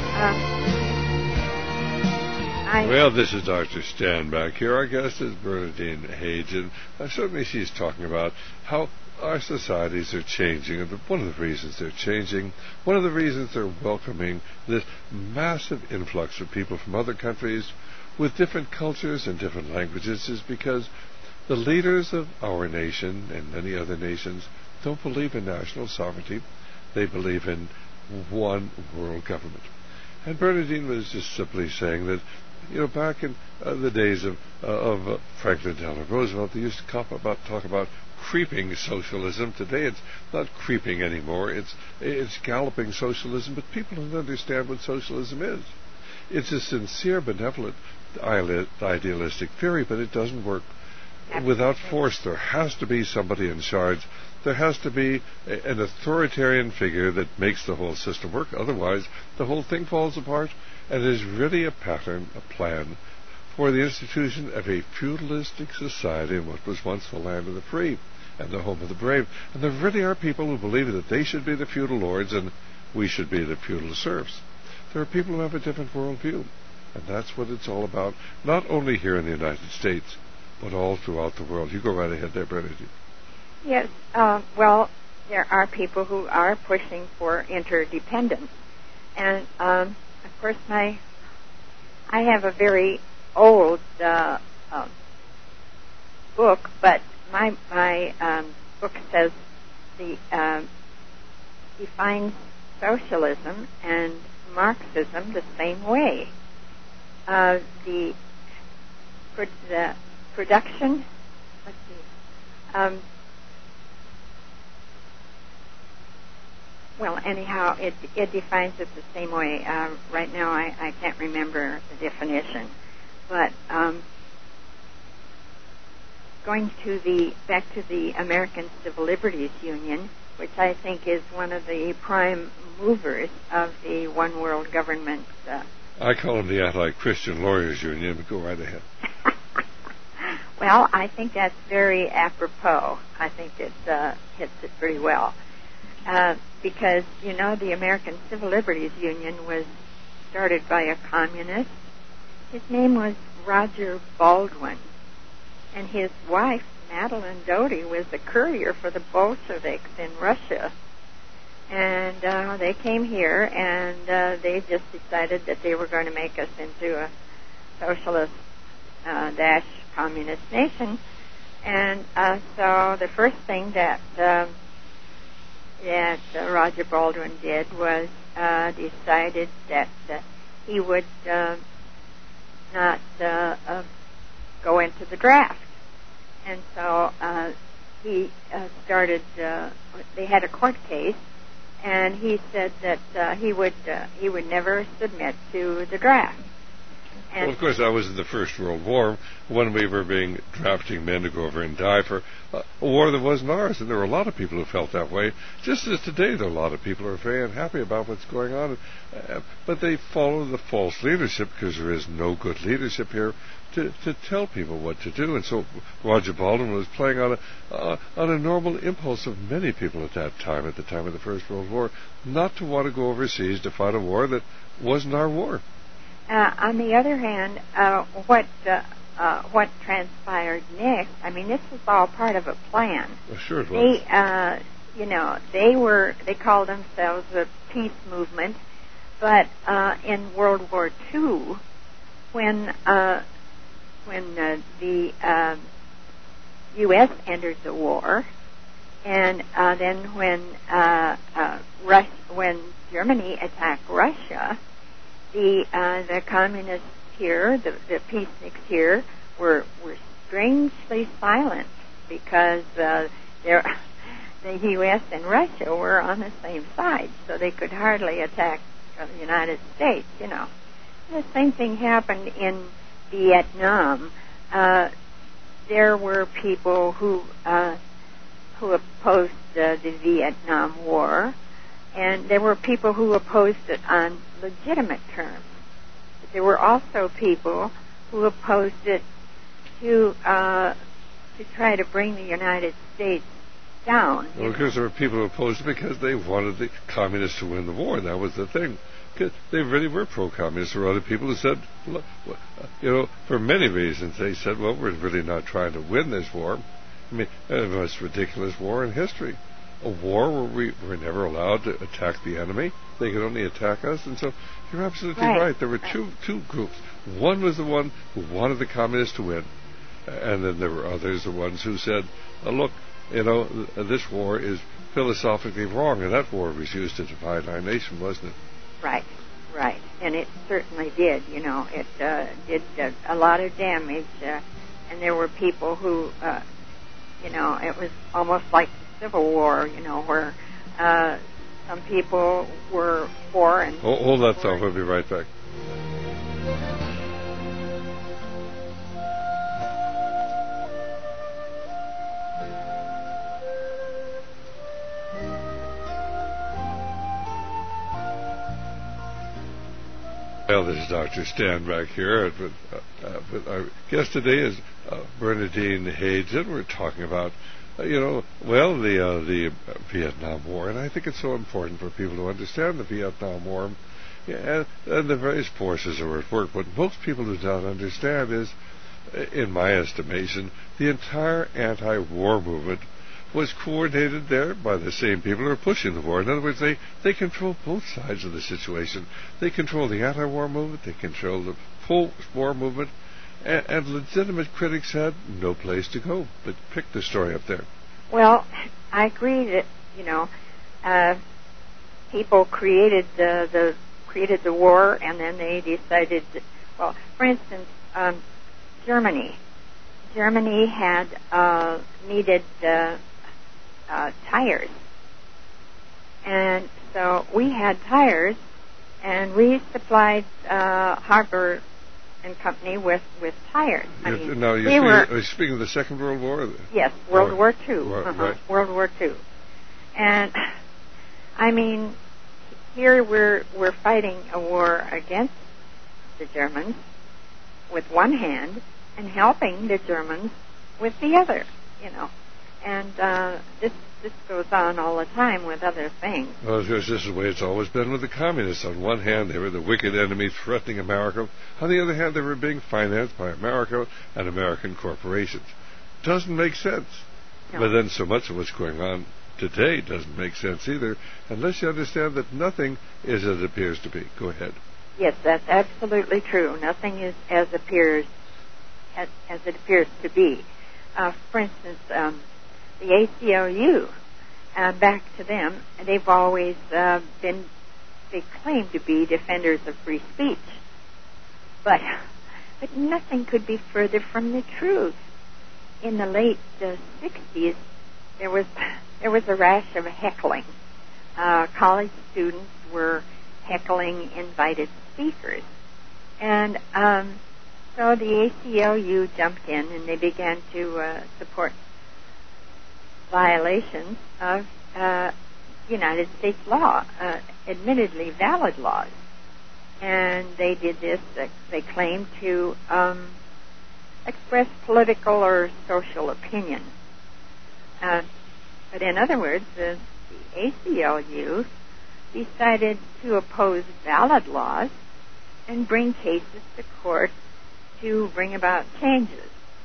Speaker 3: well, this is Dr. Stan back here. Our guest is Bernadine Hage, and certainly she's talking about how our societies are changing, and one of the reasons they're changing, one of the reasons they're welcoming this massive influx of people from other countries with different cultures and different languages is because the leaders of our nation and many other nations don't believe in national sovereignty. They believe in one world government. And Bernadine was just simply saying that, back in the days of Franklin Delano Roosevelt, they used to talk about creeping socialism. Today it's not creeping anymore. It's galloping socialism, but people don't understand what socialism is. It's a sincere, benevolent, idealistic theory, but it doesn't work without force. There has to be somebody in charge. There has to be an authoritarian figure that makes the whole system work. Otherwise, the whole thing falls apart. And it is really a pattern, a plan, for the institution of a feudalistic society in what was once the land of the free and the home of the brave. And there really are people who believe that they should be the feudal lords and we should be the feudal serfs. There are people who have a different worldview. And that's what it's all about, not only here in the United States, but all throughout the world. You go right ahead there, Bernadette.
Speaker 19: Yes, well, there are people who are pushing for interdependence. And, of course, I have a very old book, but my book says defines socialism and Marxism the same way. The production, let's see, well, anyhow, it defines it the same way. Right now, I can't remember the definition, but going back to the American Civil Liberties Union, which I think is one of the prime movers of the one world government.
Speaker 3: I call them the Anti-Christian Lawyers Union, but go right ahead.
Speaker 19: Well, I think that's very apropos. I think it hits it pretty well. Because, you know, the American Civil Liberties Union was started by a communist. His name was Roger Baldwin. And his wife, Madeline Doty, was the courier for the Bolsheviks in Russia. And they came here, and they just decided that they were going to make us into a socialist communist nation. And so the first thing that Roger Baldwin did was decided that he would not go into the draft. And so he started, they had a court case, and he said that he would never submit to the draft. And
Speaker 3: well, of course, I was in the First World War when we were drafting men to go over and die for a war that wasn't ours, and there were a lot of people who felt that way. Just as today, there are a lot of people who are very unhappy about what's going on, but they follow the false leadership because there is no good leadership here to tell people what to do. And so Roger Baldwin was playing on a normal impulse of many people at the time of the First World War, not to want to go overseas to fight a war that wasn't our war.
Speaker 19: On the other hand, what transpired next? I mean, this was all part of a plan.
Speaker 3: Well, sure it was.
Speaker 19: They called themselves the peace movement, but in World War II, when the U.S. entered the war, and then when Germany attacked Russia, the communists here, the peaceniks here, were strangely silent because the U.S. and Russia were on the same side, so they could hardly attack the United States. You know, the same thing happened in Vietnam. There were people who opposed the Vietnam War, and there were people who opposed it on legitimate terms. But there were also people who opposed it to try to bring the United States down.
Speaker 3: Well, because there were people who opposed it because they wanted the communists to win the war, and that was the thing. They really were pro-communist. There were other people who said, look, for many reasons, they said, well, we're really not trying to win this war. I mean, the most ridiculous war in history. A war where we were never allowed to attack the enemy. They could only attack us. And so you're absolutely right. There were two groups. One was the one who wanted the communists to win. And then there were others, the ones who said, look, this war is philosophically wrong. And that war was used to divide our nation, wasn't it?
Speaker 19: Right. And it certainly did. It did a lot of damage. And there were people who You know, it was almost like the Civil War, you know, where some people were for and...
Speaker 3: Hold that thought. We'll be right back. Well, this is Dr. Stan back here. With our guest today is Bernadine Hayes, and we're talking about, the Vietnam War. And I think it's so important for people to understand the Vietnam War and the various forces that were at work. What most people do not understand is, in my estimation, the entire anti-war movement was coordinated there by the same people who are pushing the war. In other words, they control both sides of the situation. They control the anti-war movement, they control the post-war movement, and legitimate critics had no place to go. But pick the story up there.
Speaker 19: Well, I agree that, people created the war, and then they decided that, well, for instance, Germany had needed tires. And so we had tires, and we supplied Harper and Company with tires.
Speaker 3: Now, you're speaking of the Second World War?
Speaker 19: Yes, World War II.
Speaker 3: Right.
Speaker 19: World War II. And, I mean, here we're fighting a war against the Germans with one hand and helping the Germans with the other, you know. And this goes on all the time with other things.
Speaker 3: Well, this is the way it's always been with the communists. On one hand, they were the wicked enemy threatening America. On the other hand, they were being financed by America and American corporations. Doesn't make sense. No. But then so much of what's going on today doesn't make sense either, unless you understand that nothing is as it appears to be. Go ahead.
Speaker 19: Yes, that's absolutely true. Nothing is as it appears to be. For instance, the ACLU, back to them, they've always they claim to be defenders of free speech. But nothing could be further from the truth. In the late 60s, there was a rash of heckling. College students were heckling invited speakers. And so the ACLU jumped in, and they began to support violations of United States law, admittedly valid laws. And they did this, they claimed to express political or social opinion. But in other words, the ACLU decided to oppose valid laws and bring cases to court to bring about changes.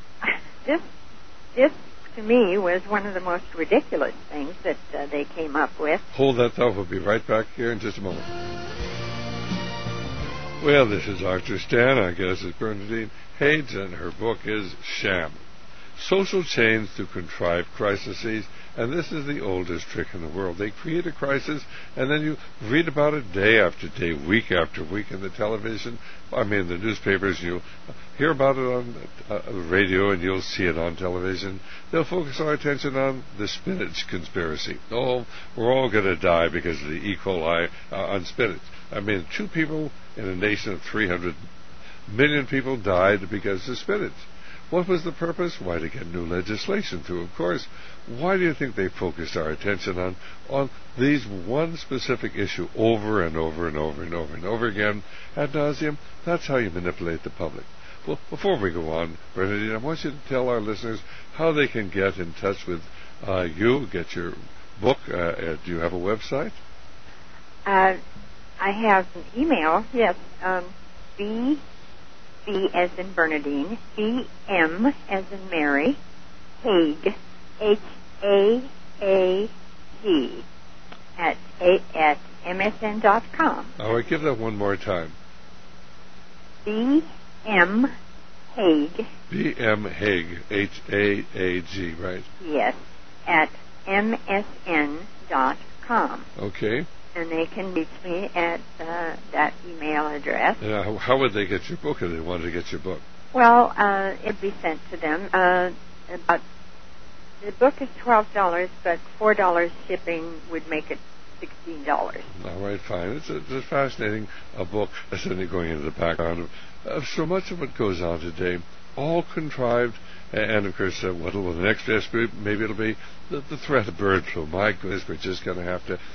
Speaker 19: This to me, was one of the most ridiculous things that they came up with.
Speaker 3: Hold that thought. We'll be right back here in just a moment. Well, this is Arthur Stan. Our guest is Bernadine Hayes, and her book is Sham: Social Change to Contrive Crises. And this is the oldest trick in the world. They create a crisis, and then you read about it day after day, week after week in the television, the newspapers. You'll hear about it on the radio, and you'll see it on television. They'll focus our attention on the spinach conspiracy. Oh, we're all going to die because of the E. coli on spinach. 2 people in a nation of 300 million people died because of spinach. What was the purpose? Why, to get new legislation through, of course. Why do you think they focused our attention on these one specific issue over and over and over and over and over again ad nauseum? That's how you manipulate the public. Well, before we go on, Bernadine, I want you to tell our listeners how they can get in touch with you, get your book. Do you have a website?
Speaker 19: I have an email, yes, B as in Bernadine, B-M as in Mary, Haig, H-A-A-G, at MSN.com.
Speaker 3: All right, give that one more time.
Speaker 19: B-M Haig.
Speaker 3: B-M Haig, H-A-A-G, right?
Speaker 19: Yes, at MSN.com.
Speaker 3: Okay.
Speaker 19: And they can reach me at that email address.
Speaker 3: How would they get your book if they wanted to get your book?
Speaker 19: Well, it'd be sent to them about The book is $12, but $4 shipping would make it $16.
Speaker 3: All right, fine. It's a fascinating book, certainly going into the background of so much of what goes on today, all contrived. And, of course, what will the next dispute? Maybe it'll be the threat of bird flu. My goodness, we're just going to have to,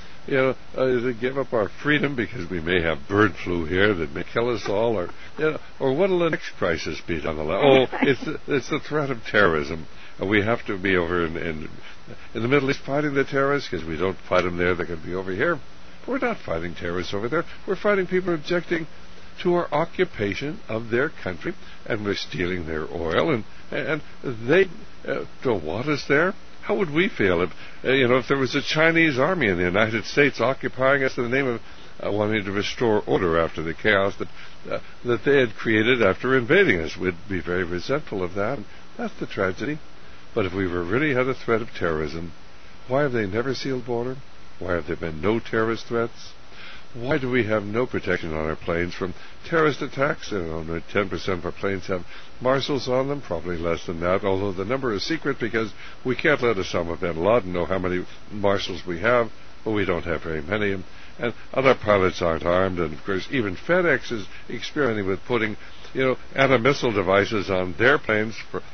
Speaker 3: to give up our freedom because we may have bird flu here that may kill us all, or what will the next crisis be down the line? Oh, it's the threat of terrorism. We have to be over in the Middle East fighting the terrorists because we don't fight them there. They can be over here. But we're not fighting terrorists over there. We're fighting people objecting to our occupation of their country, and we're stealing their oil, and they don't want us there. How would we feel if there was a Chinese army in the United States occupying us in the name of wanting to restore order after the chaos that they had created after invading us? We'd be very resentful of that. That's the tragedy. But if we really had a threat of terrorism, why have they never sealed border? Why have there been no terrorist threats? Why do we have no protection on our planes from terrorist attacks? 10% of our planes have marshals on them, probably less than that, although the number is secret because we can't let Osama bin Laden know how many marshals we have, but we don't have very many. And other pilots aren't armed, and of course even FedEx is experimenting with putting, anti-missile devices on their planes,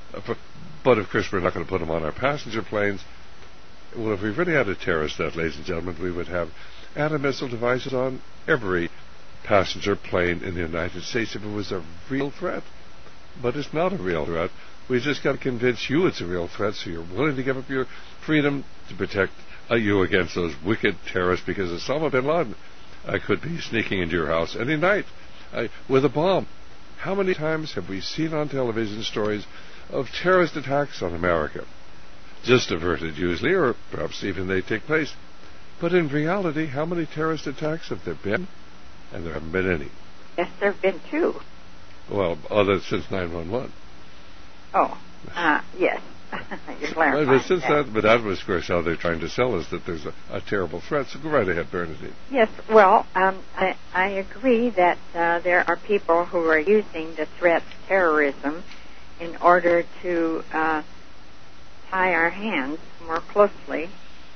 Speaker 3: but of course we're not going to put them on our passenger planes. Well, if we really had a terrorist threat, ladies and gentlemen, we would have anti-missile devices on every passenger plane in the United States if it was a real threat. But it's not a real threat. We just got to convince you it's a real threat, so you're willing to give up your freedom to protect you against those wicked terrorists, because Osama bin Laden could be sneaking into your house any night with a bomb. How many times have we seen on television stories of terrorist attacks on America? Just averted usually, or perhaps even they take place. But in reality, how many terrorist attacks have there been? And there haven't been any.
Speaker 19: Yes, there have been 2.
Speaker 3: Well, other since 9/11.
Speaker 19: Oh, yes. You're clarifying
Speaker 3: but that was, of course, how they're trying to sell us that there's a terrible threat. So go right ahead, Bernadine.
Speaker 19: Yes, well, I agree that there are people who are using the threat of terrorism in order to tie our hands more closely,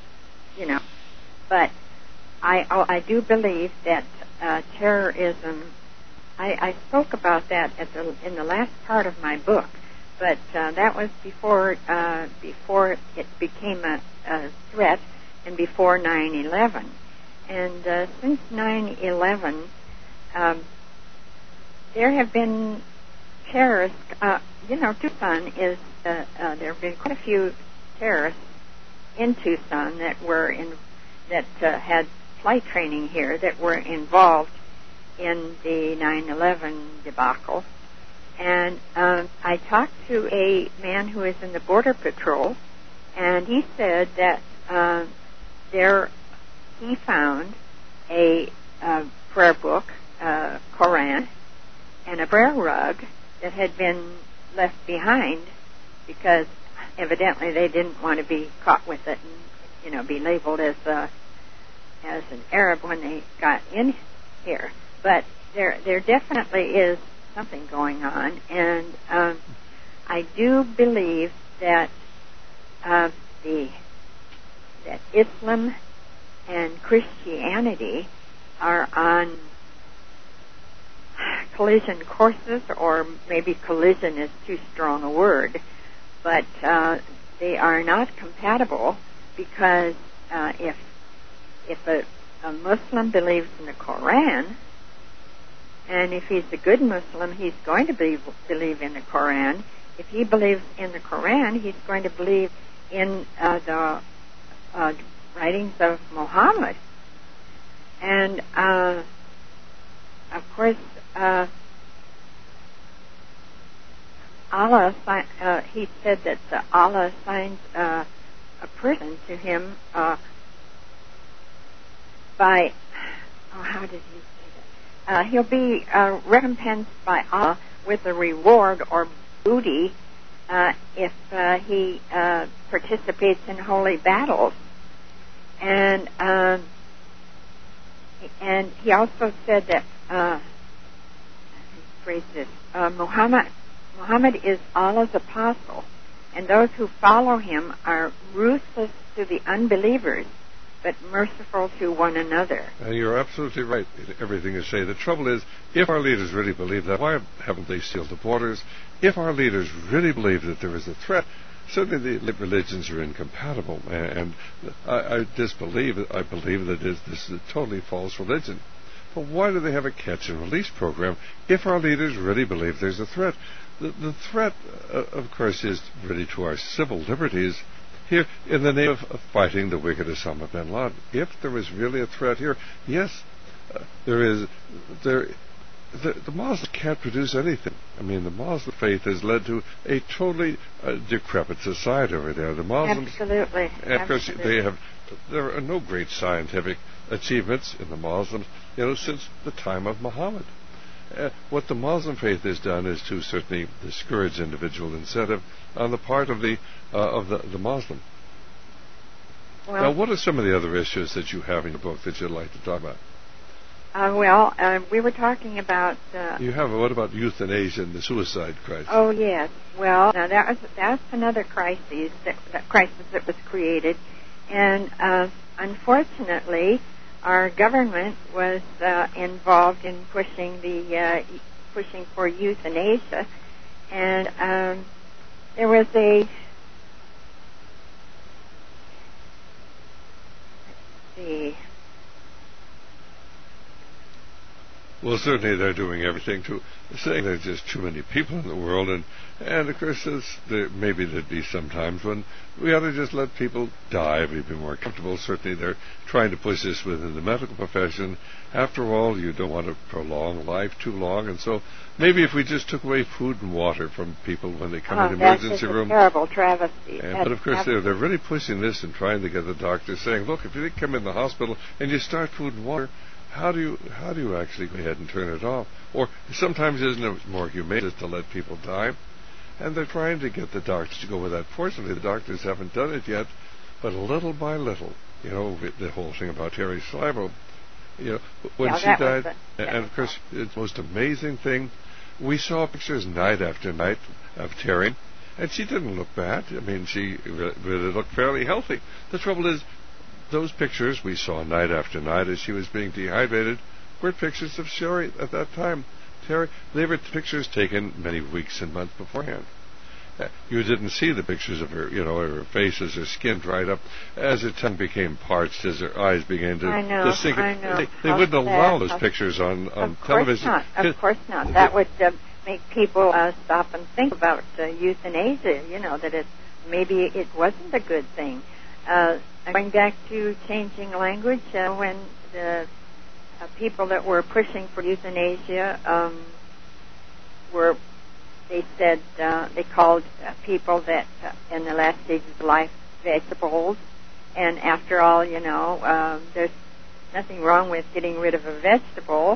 Speaker 19: But I do believe that terrorism. I spoke about that in the last part of my book, but that was before it became a threat and before 9/11. And since 9/11, there have been terrorists. Tucson is there have been quite a few terrorists in Tucson that had flight training here that were involved in the 9/11 debacle. And I talked to a man who is in the Border Patrol, and he said that he found a prayer book, Koran, and a prayer rug that had been left behind because evidently they didn't want to be caught with it and be labeled as an Arab when they got in here. But there definitely is something going on, and I do believe that that Islam and Christianity are on collision courses, or maybe collision is too strong a word, but they are not compatible, because if a Muslim believes in the Koran, and if he's a good Muslim, he's going to believe in the Koran. If he believes in the Koran, he's going to believe in the writings of Muhammad. And, of course, Allah, he said that Allah assigns a person to him by, how did he say that? He'll be recompensed by Allah with a reward or booty if he participates in holy battles. And he also said that, phrase this, Muhammad is Allah's apostle, and those who follow him are ruthless to the unbelievers, but merciful to one another.
Speaker 3: And you're absolutely right in everything you say. The trouble is, if our leaders really believe that, why haven't they sealed the borders? If our leaders really believe that there is a threat, certainly the religions are incompatible. And I disbelieve it. I believe that this is a totally false religion. But why do they have a catch and release program if our leaders really believe there's a threat? The threat, of course, is really to our civil liberties here in the name of fighting the wicked Osama bin Laden. If there is really a threat here, yes, there is. The Muslims can't produce anything. I mean, the Muslim faith has led to a totally decrepit society over there. The Muslims,
Speaker 19: absolutely,
Speaker 3: and of course, there are no great scientific achievements in the Muslims, since the time of Muhammad. What the Muslim faith has done is to certainly discourage individual incentive on the part of the Muslim.
Speaker 19: Well,
Speaker 3: now, what are some of the other issues that you have in your book that you'd like to talk about?
Speaker 19: We were talking about.
Speaker 3: What about euthanasia and the suicide crisis?
Speaker 19: Oh yes. Well, now that's another crisis that was created, and unfortunately, our government was involved in pushing for euthanasia, and there was a. Let's see.
Speaker 3: Well, certainly they're doing everything to saying there's just too many people in the world, and of course maybe there'd be some times when we ought to just let people die. We'd be more comfortable. Certainly they're trying to push this within the medical profession. After all, you don't want to prolong life too long, and so maybe if we just took away food and water from people when they come in the emergency room.
Speaker 19: That's a terrible travesty.
Speaker 3: But of course they're really pushing this and trying to get the doctors saying, look, if you come in the hospital and you start food and water, how do you actually go ahead and turn it off? Or sometimes isn't it more humane just to let people die? And they're trying to get the doctors to go with that. Fortunately, the doctors haven't done it yet, but little by little, the whole thing about Terri Schiavo, when she died, and of course, it's the most amazing thing. We saw pictures night after night of Terri, and she didn't look bad. I mean, she really looked fairly healthy. The trouble is, those pictures we saw night after night as she was being dehydrated were pictures of Sherry at that time. Terri, they were pictures taken many weeks and months beforehand. You didn't see the pictures of her, her face as her skin dried up, as her tongue became parched, as her eyes began to sink.
Speaker 19: I know.
Speaker 3: They wouldn't allow those pictures on television.
Speaker 19: Of course not. That would make people stop and think about euthanasia, that maybe it wasn't a good thing. Going back to changing language, when the people that were pushing for euthanasia they called people that in the last stages of life vegetables, and after all, there's nothing wrong with getting rid of a vegetable.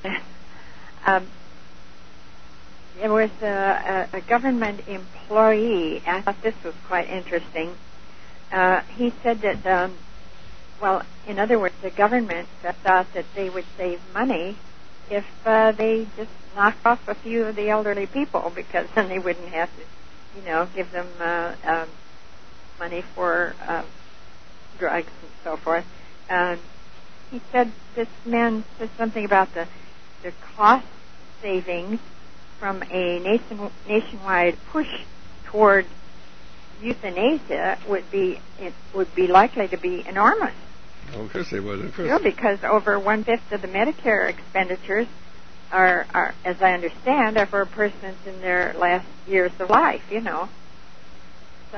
Speaker 19: There was a government employee. I thought this was quite interesting. He said that, in other words, the government thought that they would save money if they just knocked off a few of the elderly people, because then they wouldn't have to, give them money for drugs and so forth. He said, this man said something about the cost savings from a nationwide push toward euthanasia would be likely to be enormous.
Speaker 3: Oh, of course they would.
Speaker 19: Because over 1/5 of the Medicare expenditures are, as I understand, are for persons in their last years of life. So.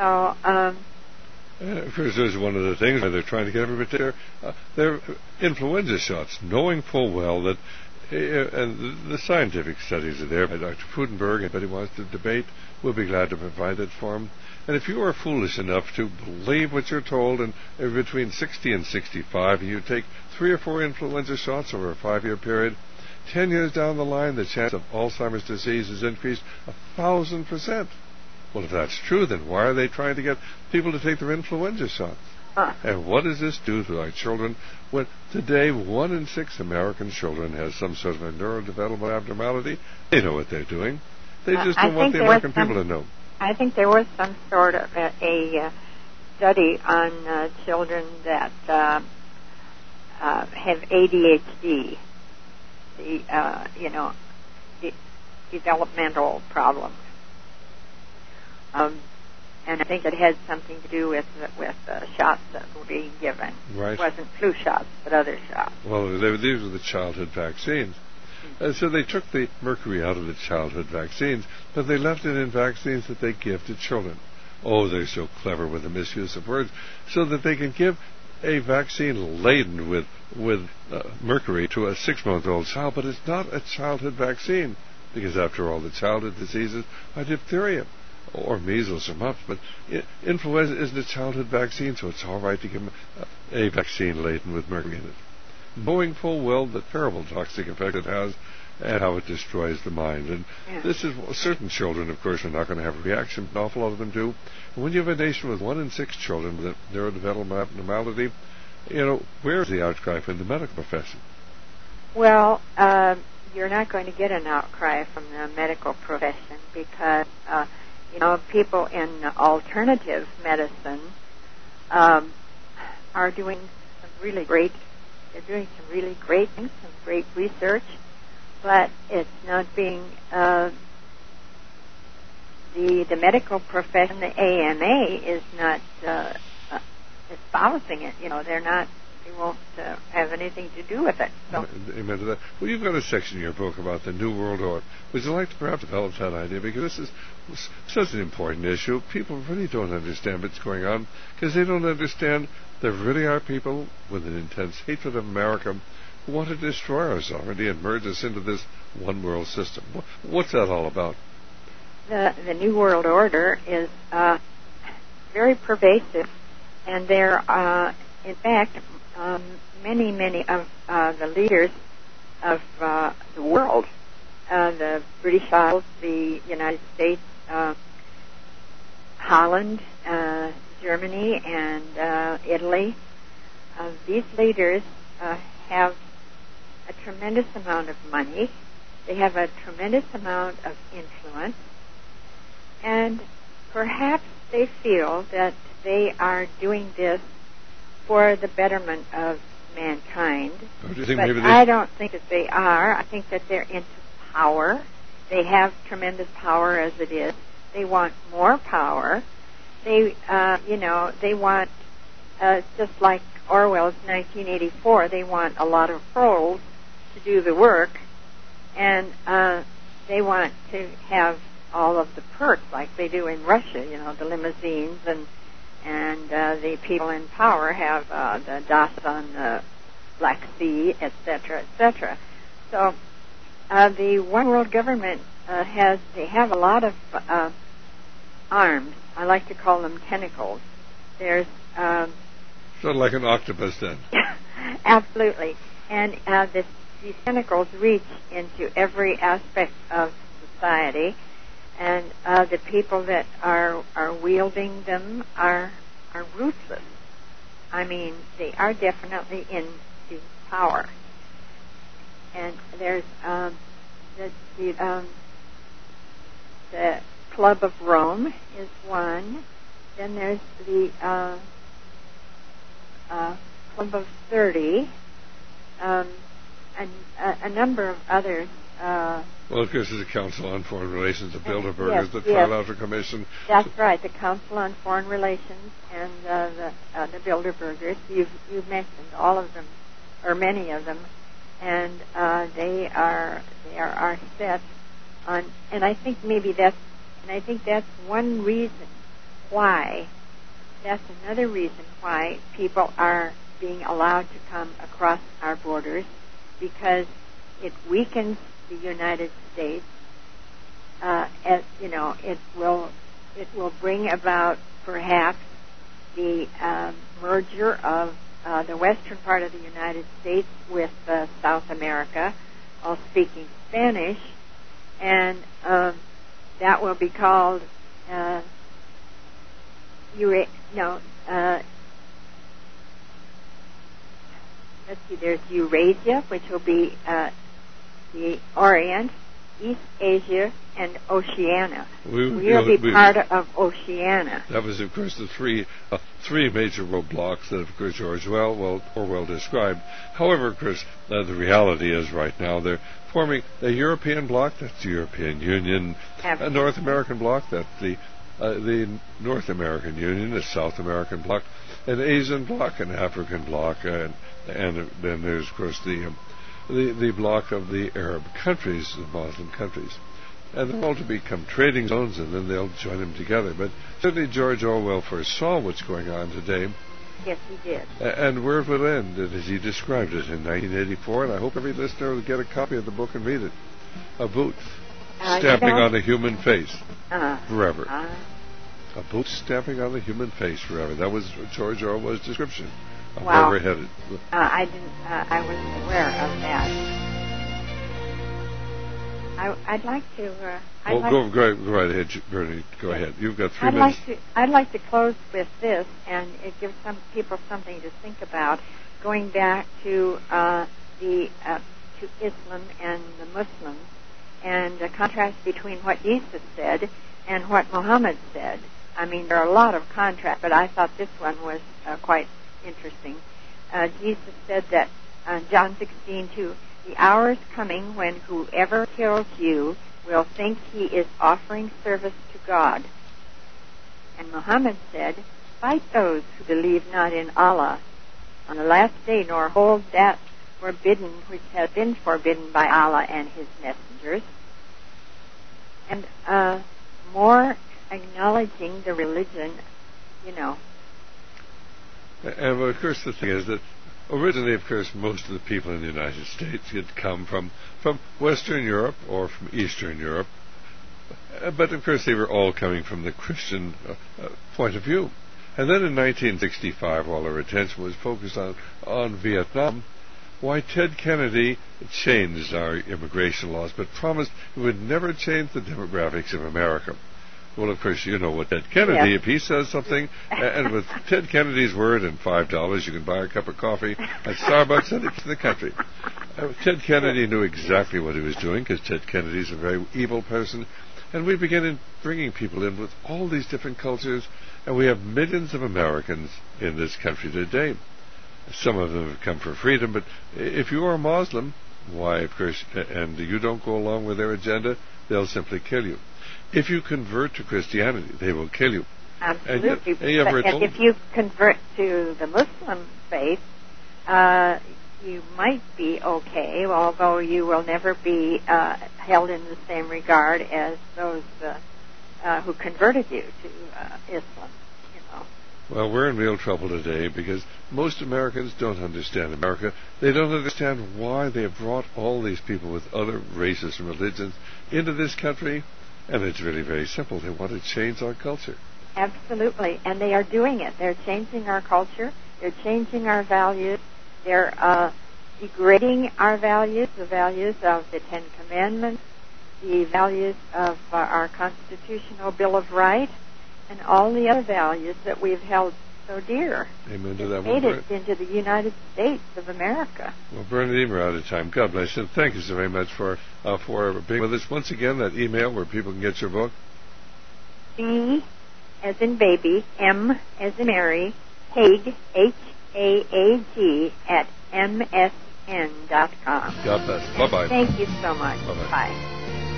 Speaker 3: Of course, there's one of the things where they're trying to get everybody to their influenza shots, knowing full well that. And the scientific studies are there by Dr. Frudenberg. Anybody wants to debate, we'll be glad to provide it for them. And if you are foolish enough to believe what you're told, and between 60 and 65, and you take 3 or 4 influenza shots over a 5-year period, 10 years down the line, the chance of Alzheimer's disease is increased 1,000%. Well, if that's true, then why are they trying to get people to take their influenza shots? And what does this do to our children? When today 1 in 6 American children has some sort of a neurodevelopmental abnormality, they know what they're doing. They just don't want the American people to know.
Speaker 19: I think there was some sort of a study on children that have ADHD, developmental problems. And I think it had something to do with shots that were being given.
Speaker 3: Right.
Speaker 19: It wasn't flu shots, but other shots.
Speaker 3: Well, these were the childhood vaccines. So they took the mercury out of the childhood vaccines, but they left it in vaccines that they give to children. Oh, they're so clever with the misuse of words, so that they can give a vaccine laden with mercury to a 6-month-old child, but it's not a childhood vaccine, because after all, the childhood diseases are diphtheria or measles or mumps, but influenza isn't a childhood vaccine, so it's all right to give them a vaccine laden with mercury in it, knowing full well the terrible toxic effect it has and how it destroys the mind. And this is, certain children, of course, are not going to have a reaction, but an awful lot of them do. And when you have a nation with 1 in 6 children with a neurodevelopmental abnormality, where's the outcry from the medical profession?
Speaker 19: Well, you're not going to get an outcry from the medical profession because, people in alternative medicine are doing some really great things, some great research, but it's not being the medical profession, the AMA, is not espousing it. They won't have anything to do with it. So.
Speaker 3: Amen to that. Well, you've got a section in your book about the New World Order. Would you like to perhaps develop that idea? Because this is such an important issue. People really don't understand what's going on because they don't understand there really are people with an intense hatred of America who want to destroy our sovereignty and merge us into this one world system. What's that all about?
Speaker 19: The New World Order is very pervasive, and there are, in fact, many of the leaders of the world, the British Isles, the United States, Holland, Germany, and Italy. These leaders have a tremendous amount of money. They have a tremendous amount of influence. And perhaps they feel that they are doing this for the betterment of mankind. But I don't think that they are. I think that they're into power. They have tremendous power as it is. They want more power. They want, just like Orwell's 1984, they want a lot of trolls to do the work, and they want to have all of the perks like they do in Russia, the limousines and the people in power have the DOS on the Black Sea, etc., etc. So the one world government they have a lot of arms. I like to call them tentacles. There's
Speaker 3: sort of like an octopus, then.
Speaker 19: Absolutely, and these tentacles reach into every aspect of society. And the people that are wielding them are ruthless. I mean, they are definitely into power. And there's the Club of Rome is one. Then there's the Club of 30, and a number of others.
Speaker 3: Well, of course, there's a Council on Foreign Relations, the Bilderbergers, the Trilateral Commission.
Speaker 19: That's right, the Council on Foreign Relations and the Bilderbergers. You've mentioned all of them, or many of them, and they are set on. And I think that's one reason why. That's another reason why people are being allowed to come across our borders, because it weakens the United States. It will bring about perhaps the merger of the western part of the United States with South America, all speaking Spanish, and that will be called let's see. There's Eurasia, which will be the Orient, East Asia, and Oceania.
Speaker 3: We'll
Speaker 19: be part of Oceania.
Speaker 3: That was, of course, the three major world blocks that, of course, George Orwell described. However, of course, the reality is right now they're forming a European bloc, that's the European Union, a North American bloc, that's the North American Union, a South American bloc, an Asian bloc, an African bloc, and then there's, of course, the bloc of the Arab countries, the Muslim countries. And they're all to become trading zones, and then they'll join them together. But certainly George Orwell foresaw what's going on today.
Speaker 19: Yes, he did.
Speaker 3: And where it will end, as he described it in 1984, and I hope every listener will get a copy of the book and read it. A boot stamping on a human face forever. A boot stamping on the human face forever. That was George Orwell's description of where we're headed.
Speaker 19: I wasn't aware of that. I'd like to.
Speaker 3: Go right ahead, Bernie. Go ahead. You've got 3 minutes.
Speaker 19: I'd like to close with this, and it gives some people something to think about. Going back to to Islam and the Muslims, and the contrast between what Jesus said and what Muhammad said. I mean, there are a lot of contrasts, but I thought this one was quite interesting. Jesus said that John 16:2. The hour is coming when whoever kills you will think he is offering service to God. And Muhammad said, fight those who believe not in Allah on the last day, nor hold that forbidden which has been forbidden by Allah and his messengers. And more acknowledging the religion,
Speaker 3: And of course the thing is that originally, of course, most of the people in the United States had come from Western Europe or from Eastern Europe. But, of course, they were all coming from the Christian point of view. And then in 1965, while our attention was focused on Vietnam, why Ted Kennedy changed our immigration laws, but promised it would never change the demographics of America. Well, of course, you know what Ted Kennedy, if he says something, and with Ted Kennedy's word and $5, you can buy a cup of coffee at Starbucks in the country. Ted Kennedy knew exactly what he was doing, because Ted Kennedy's a very evil person, and we began bringing people in with all these different cultures, and we have millions of Americans in this country today. Some of them have come for freedom, but if you are a Muslim, why, of course, and you don't go along with their agenda, they'll simply kill you. If you convert to Christianity, they will kill you.
Speaker 19: Absolutely. And if you convert to the Muslim faith, you might be okay, although you will never be held in the same regard as those who converted you to Islam.
Speaker 3: Well, we're in real trouble today because most Americans don't understand America. They don't understand why they have brought all these people with other races and religions into this country. And it's really very simple. They want to change our culture.
Speaker 19: Absolutely. And they are doing it. They're changing our culture. They're changing our values. They're degrading our values, the values of the Ten Commandments, the values of our Constitutional Bill of Rights, and all the other values that we've held so dear.
Speaker 3: Amen to that.
Speaker 19: Made it into the United States of America.
Speaker 3: Well, Bernadine, we're out of time. God bless you. Thank you so very much for being with us. Once again, that email where people can get your book.
Speaker 19: B as in baby, M as in Mary, Haag, Haag at msn.com.
Speaker 3: God bless. Bye-bye.
Speaker 19: Thank you so much.
Speaker 3: Bye-bye.
Speaker 19: Bye.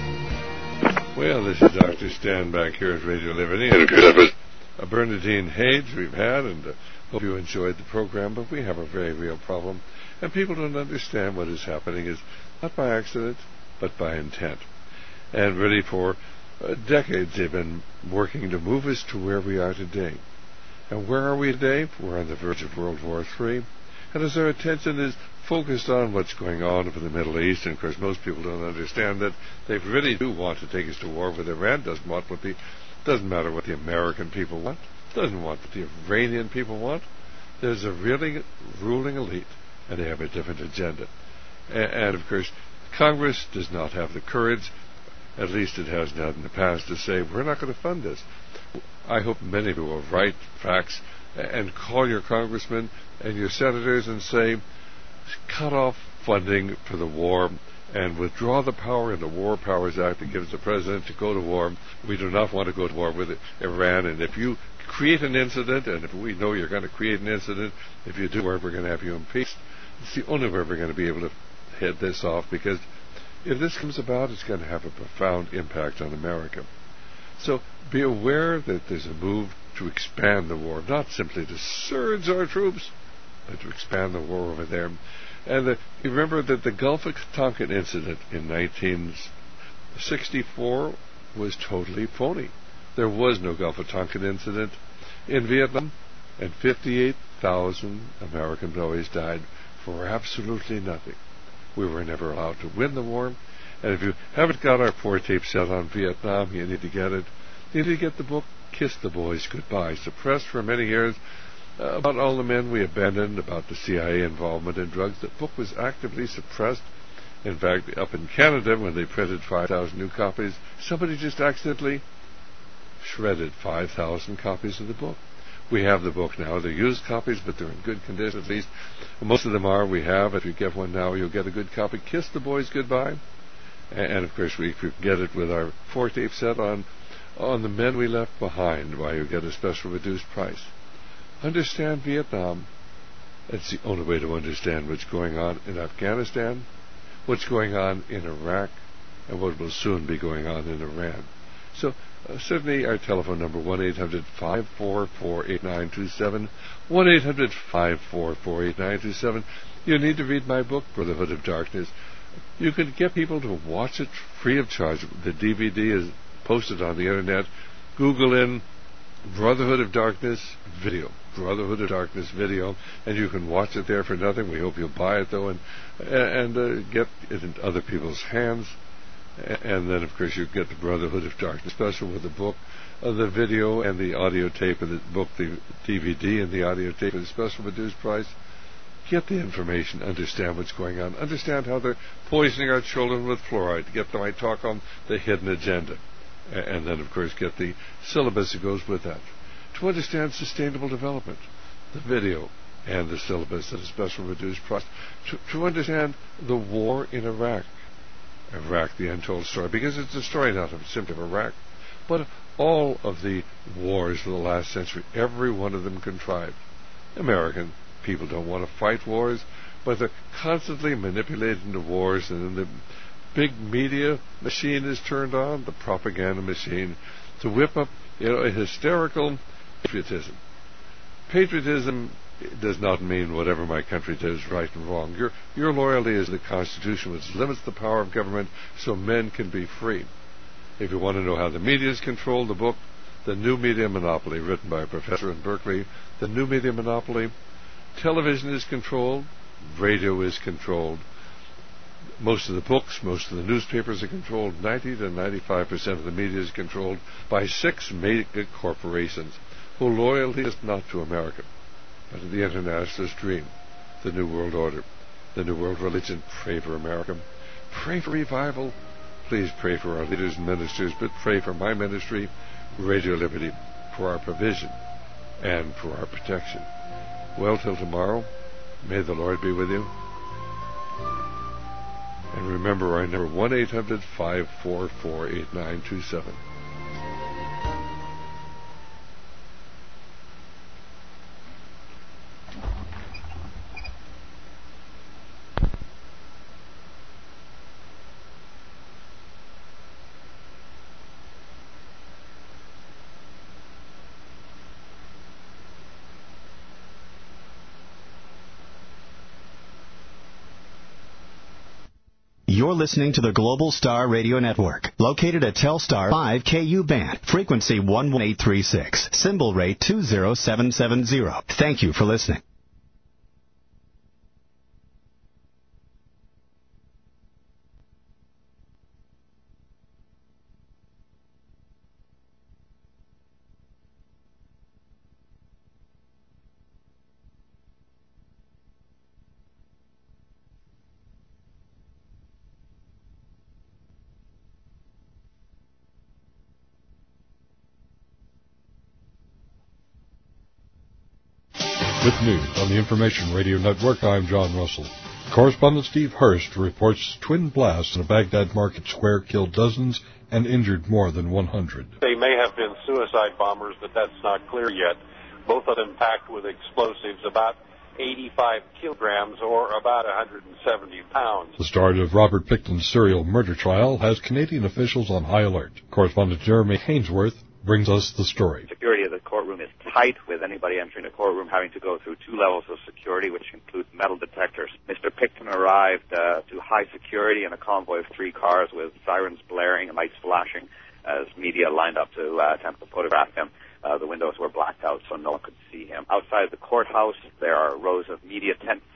Speaker 3: Well, this is Dr. Stan back here at Radio Liberty. And that was Bernadine Hage we've had, and hope you enjoyed the program. But we have a very real problem, and people don't understand what is happening is not by accident, but by intent. And really for decades they've been working to move us to where we are today. And where are we today? We're on the verge of World War III. And as our attention is focused on what's going on over the Middle East, and of course most people don't understand that they really do want to take us to war with Iran. Doesn't matter what the American people want. Doesn't want what the Iranian people want. There's a really ruling elite, and they have a different agenda. And of course, Congress does not have the courage, at least it has not in the past, to say, we're not going to fund this. I hope many of you will write facts and call your congressmen and your senators and say, cut off funding for the war and withdraw the power in the War Powers Act that gives the president to go to war. We do not want to go to war with Iran, and if you create an incident, and if we know you're going to create an incident, if you do, we're going to have you impeached. It's the only way we're going to be able to head this off, because if this comes about, it's going to have a profound impact on America. So be aware that there's a move to expand the war, not simply to surge our troops, but to expand the war over there. And you remember that the Gulf of Tonkin incident in 1964 was totally phony. There was no Gulf of Tonkin incident in Vietnam, and 58,000 American boys died for absolutely nothing. We were never allowed to win the war. And if you haven't got our 4-tape set on Vietnam, you need to get it. You need to get the book, Kiss the Boys Goodbye, suppressed for many years, about all the men we abandoned, about the CIA involvement in drugs. The book was actively suppressed. In fact, up in Canada, when they printed 5,000 new copies, somebody just accidentally shredded 5,000 copies of the book. We have the book now. They're used copies, but they're in good condition at least. Most of them are. We have. If you get one now, you'll get a good copy. Kiss the Boys Goodbye. And of course, if you get it with our 4-tape set on the men we left behind, why you get a special reduced price. Understand Vietnam. It's the only way to understand what's going on in Afghanistan, what's going on in Iraq, and what will soon be going on in Iran. So certainly our telephone number, 1-800-544-8927, 1-800-544-8927. You need to read my book, Brotherhood of Darkness. You can get people to watch it free of charge. The DVD is posted on the internet. Google in Brotherhood of Darkness video, Brotherhood of Darkness video, and you can watch it there for nothing. We hope you'll buy it, though, and get it in other people's hands. And then, of course, you get the Brotherhood of Darkness special with the book, the video, and the audio tape of the book, the DVD, and the audio tape at a special reduced price. Get the information, understand what's going on, understand how they're poisoning our children with fluoride, get the right talk on the hidden agenda, and then, of course, get the syllabus that goes with that. To understand sustainable development, the video and the syllabus at a special reduced price. To understand the war in Iraq, the untold story, because it's a story not simply of Iraq, but all of the wars of the last century, every one of them contrived. American people don't want to fight wars, but they're constantly manipulated into wars, and then the big media machine is turned on, the propaganda machine, to whip up a hysterical patriotism. Patriotism does not mean whatever my country does right and wrong. Your loyalty is the Constitution, which limits the power of government so men can be free. If you want to know how the media is controlled, the book, The New Media Monopoly, written by a professor in Berkeley, The New Media Monopoly. Television is controlled, radio is controlled. Most of the books, most of the newspapers are controlled. 90 to 95% of the media is controlled by 6 mega corporations whose loyalty is not to America, but to the internationalist dream, the New World Order, the New World Religion. Pray for America. Pray for revival. Please pray for our leaders and ministers, but pray for my ministry, Radio Liberty, for our provision and for our protection. Well, till tomorrow, may the Lord be with you. And remember our number, 1-800-544-8927.
Speaker 18: You're listening to the Global Star Radio Network, located at Telstar 5KU band, frequency 11836, symbol rate 20770. Thank you for listening.
Speaker 3: With me on the Information Radio Network, I'm John Russell.
Speaker 20: Correspondent Steve Hurst reports twin blasts in a Baghdad market square killed dozens and injured more than 100.
Speaker 21: They may have been suicide bombers, but that's not clear yet. Both of them packed with explosives, about 85 kilograms or about 170 pounds.
Speaker 20: The start of Robert Pickton's serial murder trial has Canadian officials on high alert. Correspondent Jeremy Hainsworth brings us the story.
Speaker 22: Security of the courtroom is tight, with anybody entering the courtroom having to go through 2 levels of security, which include metal detectors. Mr. Pickton arrived to high security in a convoy of 3 cars with sirens blaring and lights flashing as media lined up to attempt to photograph him. The windows were blacked out, so no one could see him. Outside the courthouse, there are rows of media tents